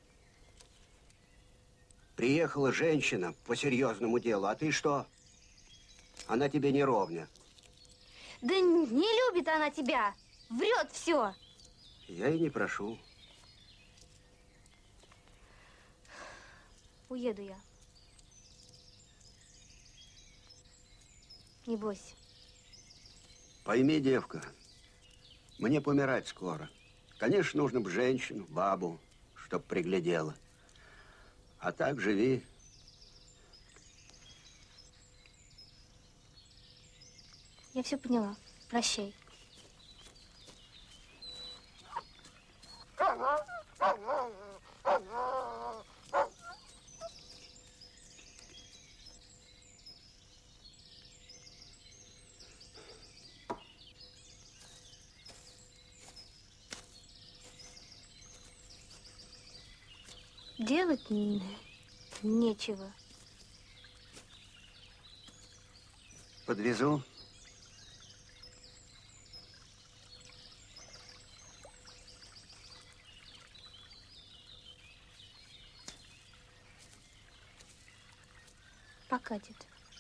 Приехала женщина по серьезному делу, а ты что? Она тебе не ровня. Да не любит она тебя. Врет все. Я и не прошу. Уеду я. Не бойся. Пойми, девка, мне помирать скоро. Конечно, нужно бы женщину, бабу, чтоб приглядела. А так живи. Я все поняла. Прощай. Делать н- нечего. Подвезу. Покатит.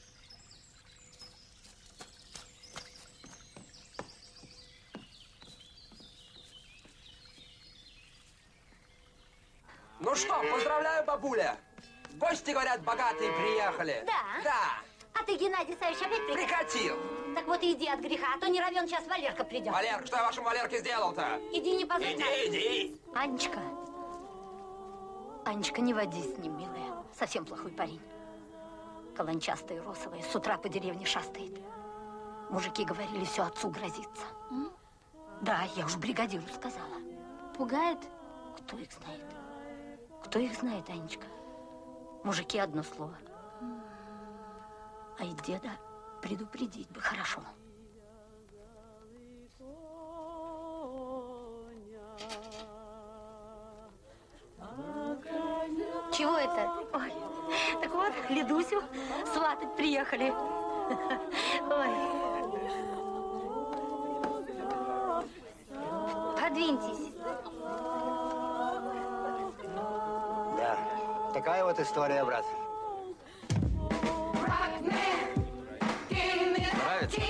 Ну что, поздравляю, бабуля. Гости, говорят, богатые приехали. Да? Да. А ты, Геннадий Савич, опять прикатил? Прикатил. Так вот и иди от греха, а то не равен сейчас Валерка придет. Валерка, что я вашему Валерке сделал-то? Иди, не позорь. Иди, иди. Анечка. Анечка, не водись с ним, милая. Совсем плохой парень. Каланчастая, росовая, с утра по деревне шастает. Мужики говорили, все отцу грозится. М? Да, я уж бригадиру сказала. Пугает? Кто их знает? Кто их знает, Анечка? Мужики одно слово. А и деда предупредить бы хорошо. Чего это? Ой, так вот, Лидусю сватать приехали. Ой. Подвиньтесь. Да, такая вот история, брат. Нравится?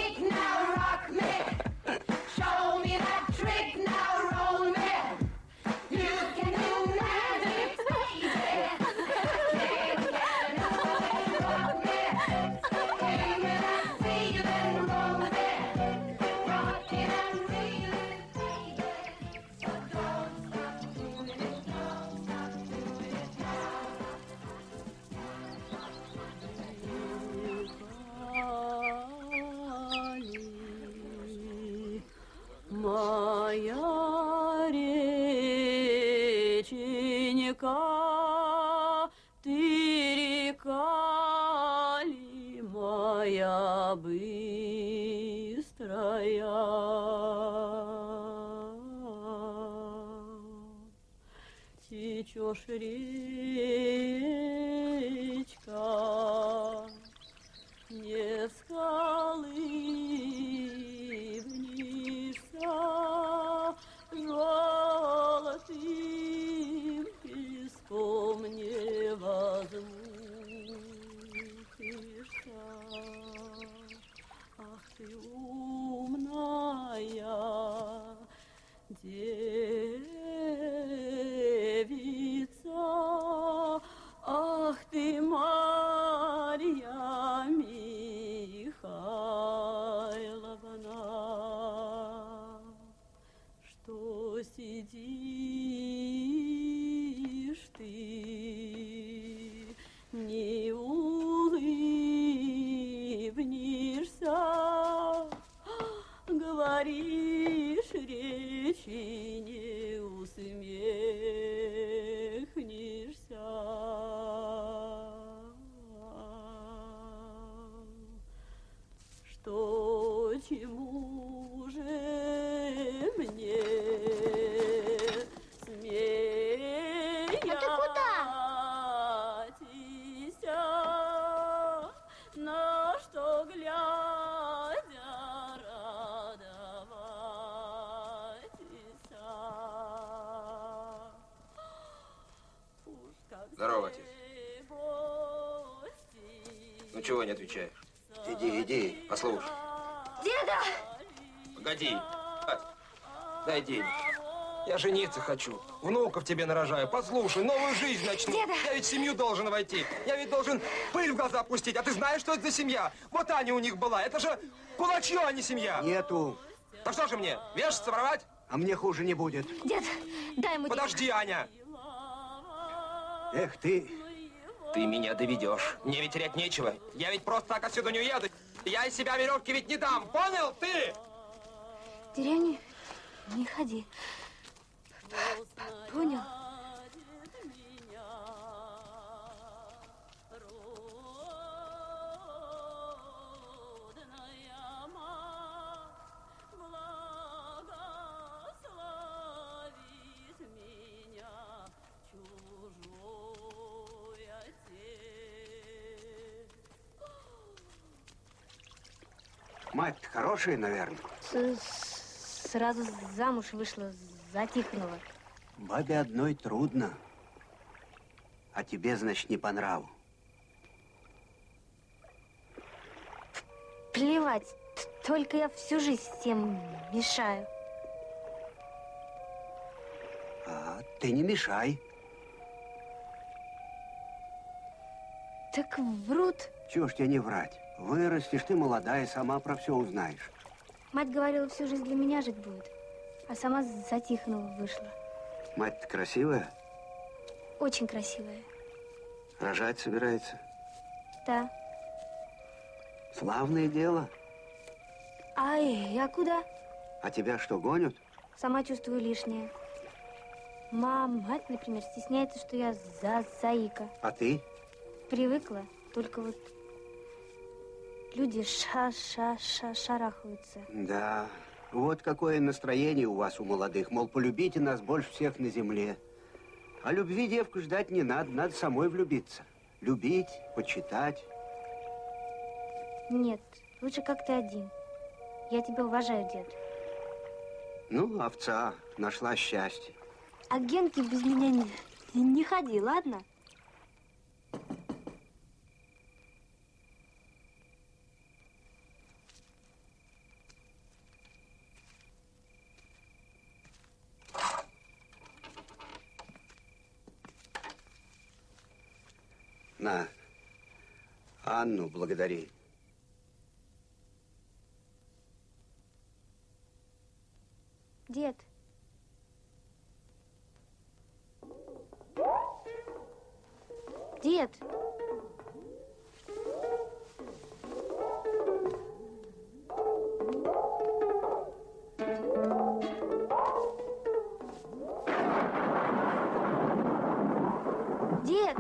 Моя реченька, ты река ли моя быстрая? Течешь рекой речка, не скалы внишься, золотым песком не возмутишься. Ах ты умная девица, ах ты Марья Михайловна, что сидишь ты, не улыбнешься, говоришь, речи не усмехнешься. Что чему же мне смеяться? А ты куда? На что глядя радоваться. Здорово, отец. Ну чего не отвечаешь? Иди, иди. Послушай. Деда! Погоди. Дай денег. Я жениться хочу. Внуков тебе нарожаю. Послушай, новую жизнь начну. Деда! Я ведь в семью должен войти. Я ведь должен пыль в глаза пустить. А ты знаешь, что это за семья? Вот Аня у них была. Это же кулачье, а не семья. Нету. Так что же мне, вешаться, воровать? А мне хуже не будет. Дед, дай ему Подожди, денег. Аня. Эх ты. Ты меня доведешь. Мне ведь терять нечего. Я ведь просто так отсюда не уеду. Я из себя веревки ведь не дам. Понял ты? В деревню не ходи. Понял? Мать-то хорошая, наверное. С Сразу замуж вышла за Тихонова. Бабе одной трудно. А тебе, значит, не по нраву. Плевать. Только я всю жизнь всем мешаю. А ты не мешай. Так врут. Чего ж тебе не врать? Вырастешь, ты молодая, сама про все узнаешь. Мать говорила, всю жизнь для меня жить будет. А сама за Тихонова вышла. Мать-то красивая? Очень красивая. Рожать собирается? Да. Славное дело. А я куда? А тебя что, гонят? Сама чувствую лишнее. Мама, мать, например, стесняется, что я за заика. А ты? Привыкла, только вот люди ша-ша-ша шарахаются. Да, вот какое настроение у вас, у молодых. Мол, полюбите нас больше всех на земле. А любви девку ждать не надо, надо самой влюбиться. Любить, почитать. Нет, лучше как ты один. Я тебя уважаю, дед. Ну, овца, нашла счастье. А Генке без меня не, не ходи, ладно? На, Анну благодари. Дед. Дед. Дед.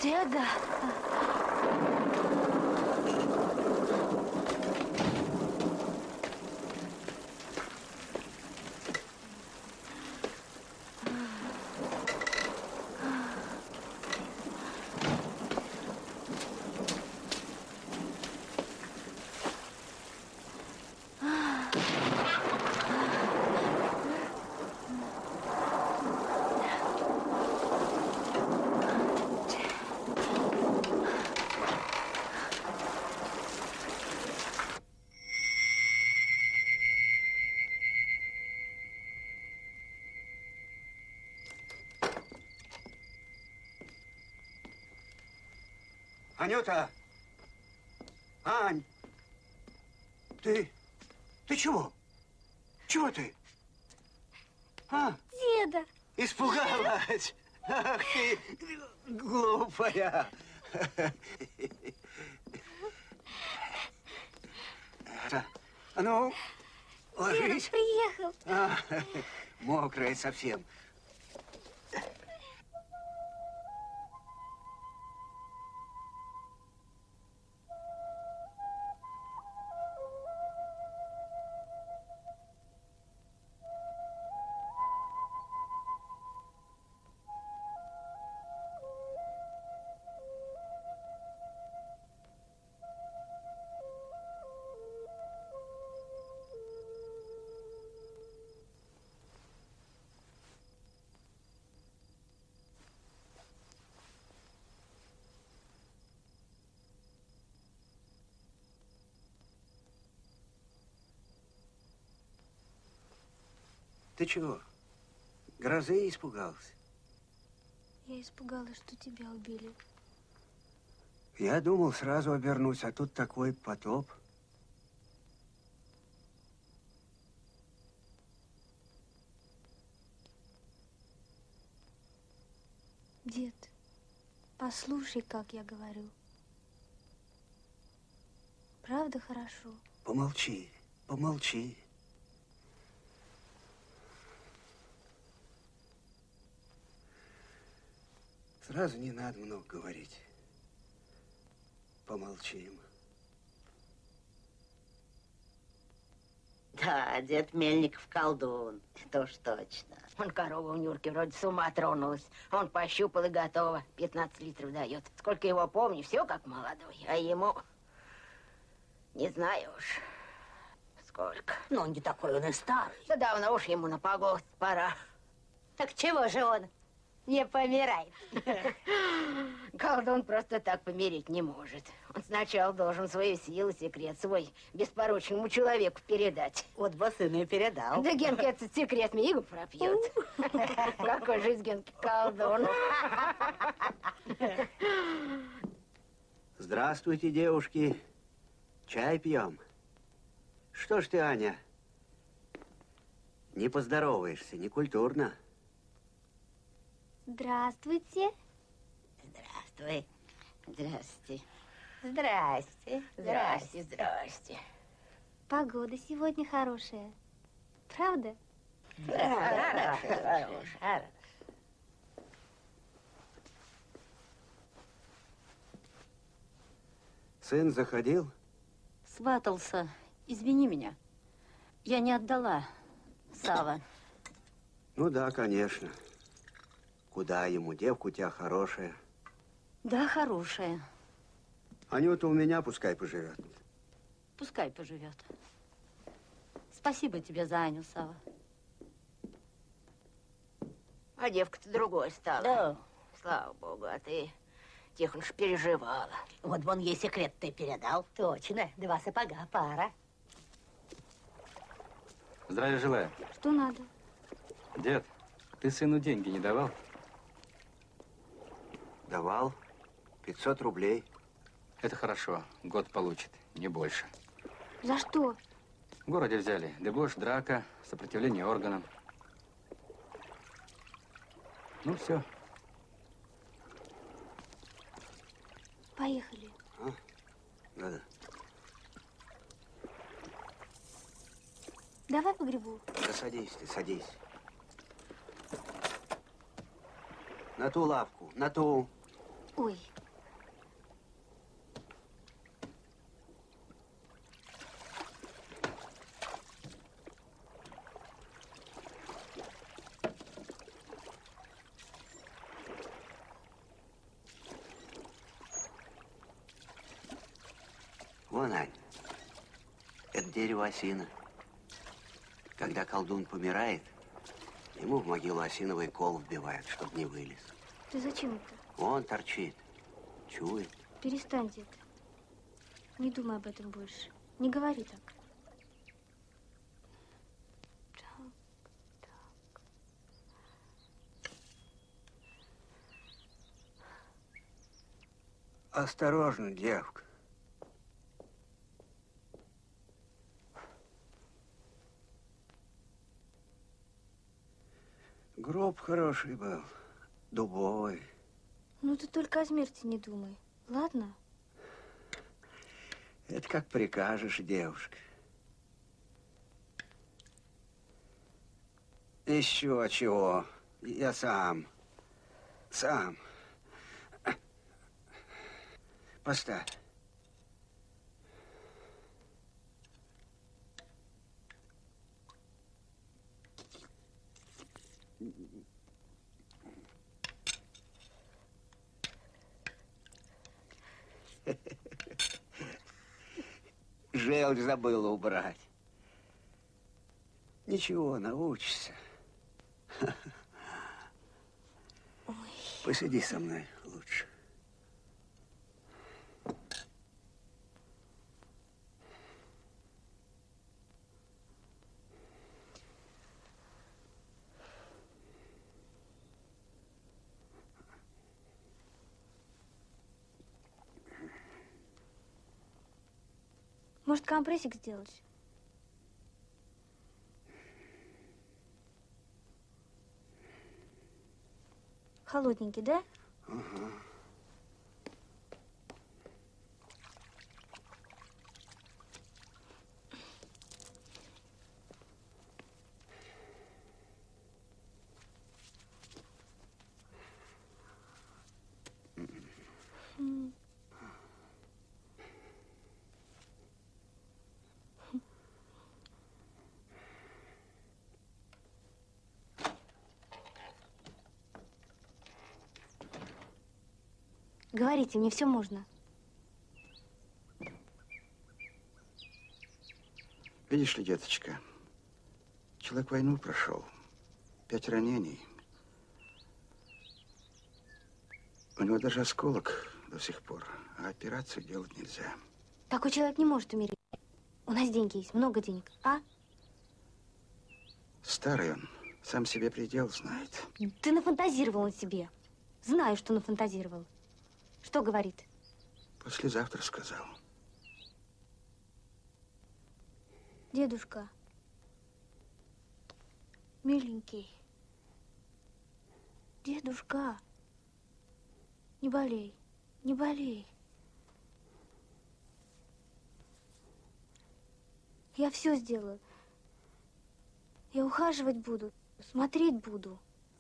Деда. Анюта! Ань! Ты... Ты чего? Чего ты? А? Деда! Испугалась! Ах ты, глупая! А ну, ложись. Деда приехал. А, мокрая совсем. Ты чего? Грозы испугался? Я испугалась, что тебя убили. Я думал, сразу обернусь, а тут такой потоп. Дед, послушай, как я говорю. Правда хорошо? Помолчи, помолчи. Сразу не надо много говорить. Помолчим. Да, дед Мельников колдун. Это уж точно. Он корова у Нюрки вроде с ума тронулась. Он пощупал и готово. пятнадцать литров дает. Сколько его помню, все как молодой. А ему... Не знаю уж, сколько. Ну, он не такой, он и старый. Да давно уж ему на погост пора. Так чего же он не помирает? Колдун просто так помереть не может. Он сначала должен свою силу, секрет свой беспорочному человеку передать. Вот бы сын и передал. Да Генка этот секрет мигом пропьет. Какой же из Генки колдун. Здравствуйте, девушки. Чай пьем. Что ж ты, Аня, не поздороваешься, не культурно? Здравствуйте. Здравствуй. Здрасте. Здрасте. Здрасте, здрасте. Погода сегодня хорошая. Правда? Да, хорошая. Сын заходил? Сватался. Извини меня. Я не отдала Сава. Ну да, конечно. Куда ему? Девка у тебя хорошая. Да, хорошая. Анюта у меня пускай поживет. Пускай поживет. Спасибо тебе за Аню, Сава. А девка-то другой стала. Да. Слава богу, а ты, Тихонуш, переживала. Вот вон ей секрет ты передал. Точно. Два сапога, пара. Здравия желаю. Что надо? Дед, ты сыну деньги не давал? Давал. пятьсот рублей. Это хорошо. Год получит, не больше. За что? В городе взяли. Дебош, драка, сопротивление органам. Ну, все. Поехали. А? Да-да. Давай погребу. Да садись ты, садись. На ту лавку, на ту. Ой. Вон, Ань, это дерево осина. Когда колдун помирает, ему в могилу осиновый кол вбивают, чтобы не вылез. Ты зачем это? Вон торчит, чует. Перестань, дед. Не думай об этом больше. Не говори так. Осторожно, девка. Гроб хороший был, дубовый. Ну ты только о смерти не думай, ладно? Это как прикажешь, девушка. Еще чего? Я сам. Сам. Поставь. Желчь забыла убрать. Ничего, научишься. Ой. Посиди со мной лучше. Может, компрессик сделать? Холодненький, да? Ага. Говорите, мне все можно. Видишь ли, деточка, человек войну прошел, пять ранений. У него даже осколок до сих пор, а операцию делать нельзя. Такой человек не может умереть. У нас деньги есть, много денег, а? Старый он, сам себе предел знает. Ты нафантазировал он себе. Знаю, что нафантазировал. Что говорит? Послезавтра сказал. Дедушка, миленький, дедушка, не болей, не болей. Я все сделаю. Я ухаживать буду, смотреть буду.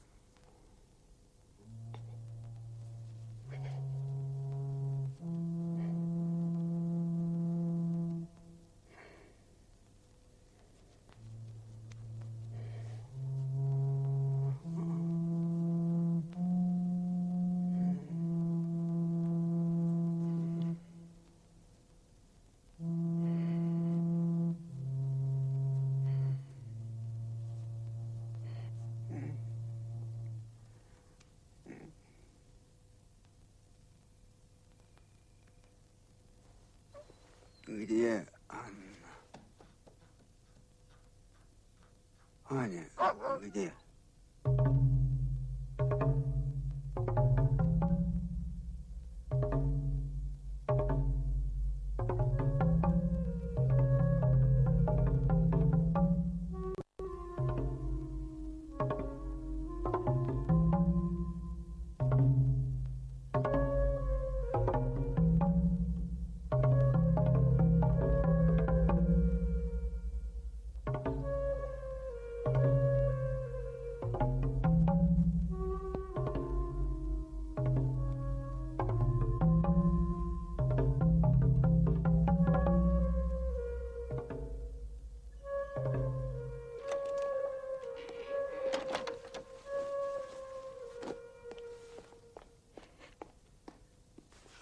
Где Анна? Аня, где?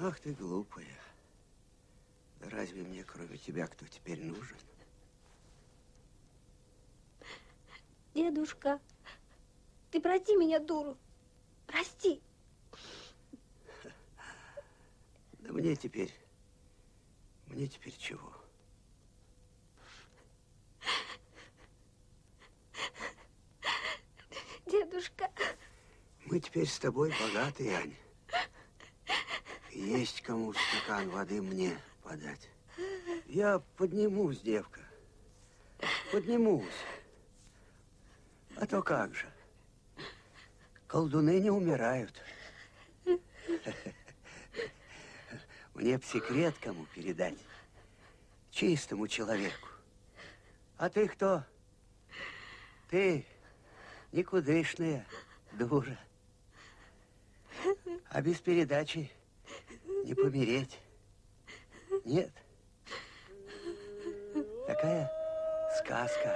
Ах ты глупая. Да разве мне, кроме тебя, кто теперь нужен? Дедушка, ты прости меня, дуру. Прости. Да мне теперь, мне теперь чего? Дедушка. Мы теперь с тобой богатые, Ань. Есть кому стакан воды мне подать. Я поднимусь, девка. Поднимусь. А то как же. Колдуны не умирают. Мне б секрет кому передать. Чистому человеку. А ты кто? Ты никудышная дура. А без передачи не помереть. Нет. Такая сказка.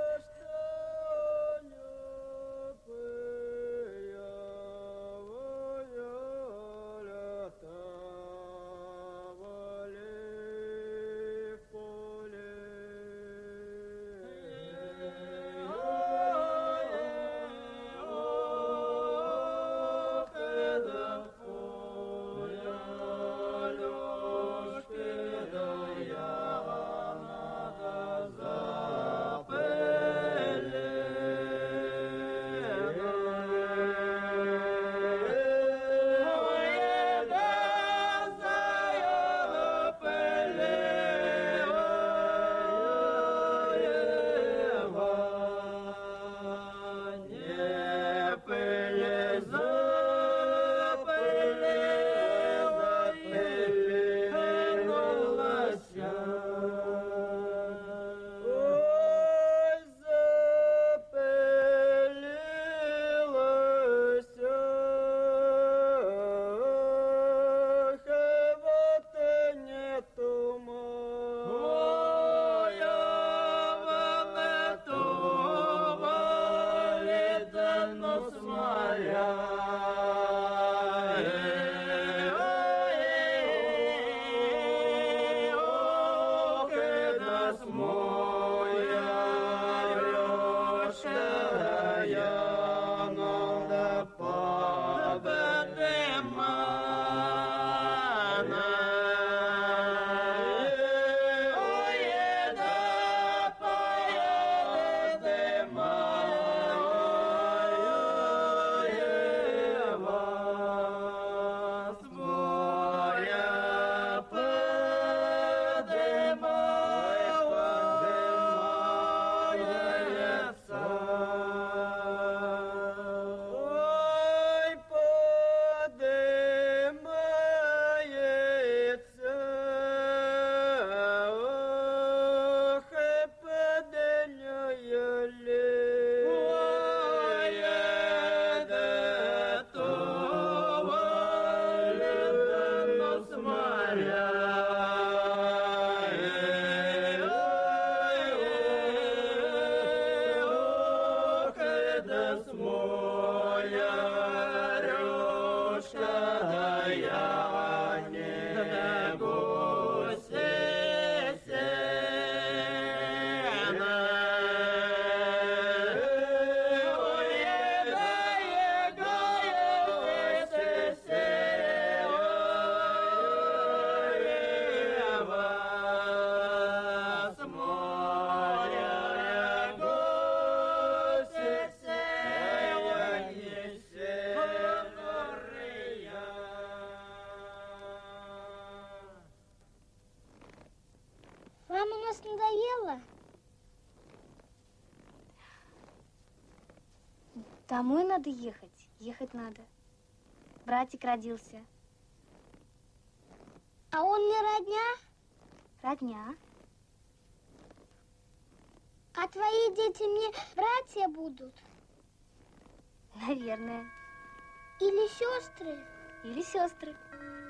Домой надо ехать. Ехать надо. Братик родился. А он не родня? Родня. А твои дети мне братья будут? Наверное. Или сестры? Или сестры.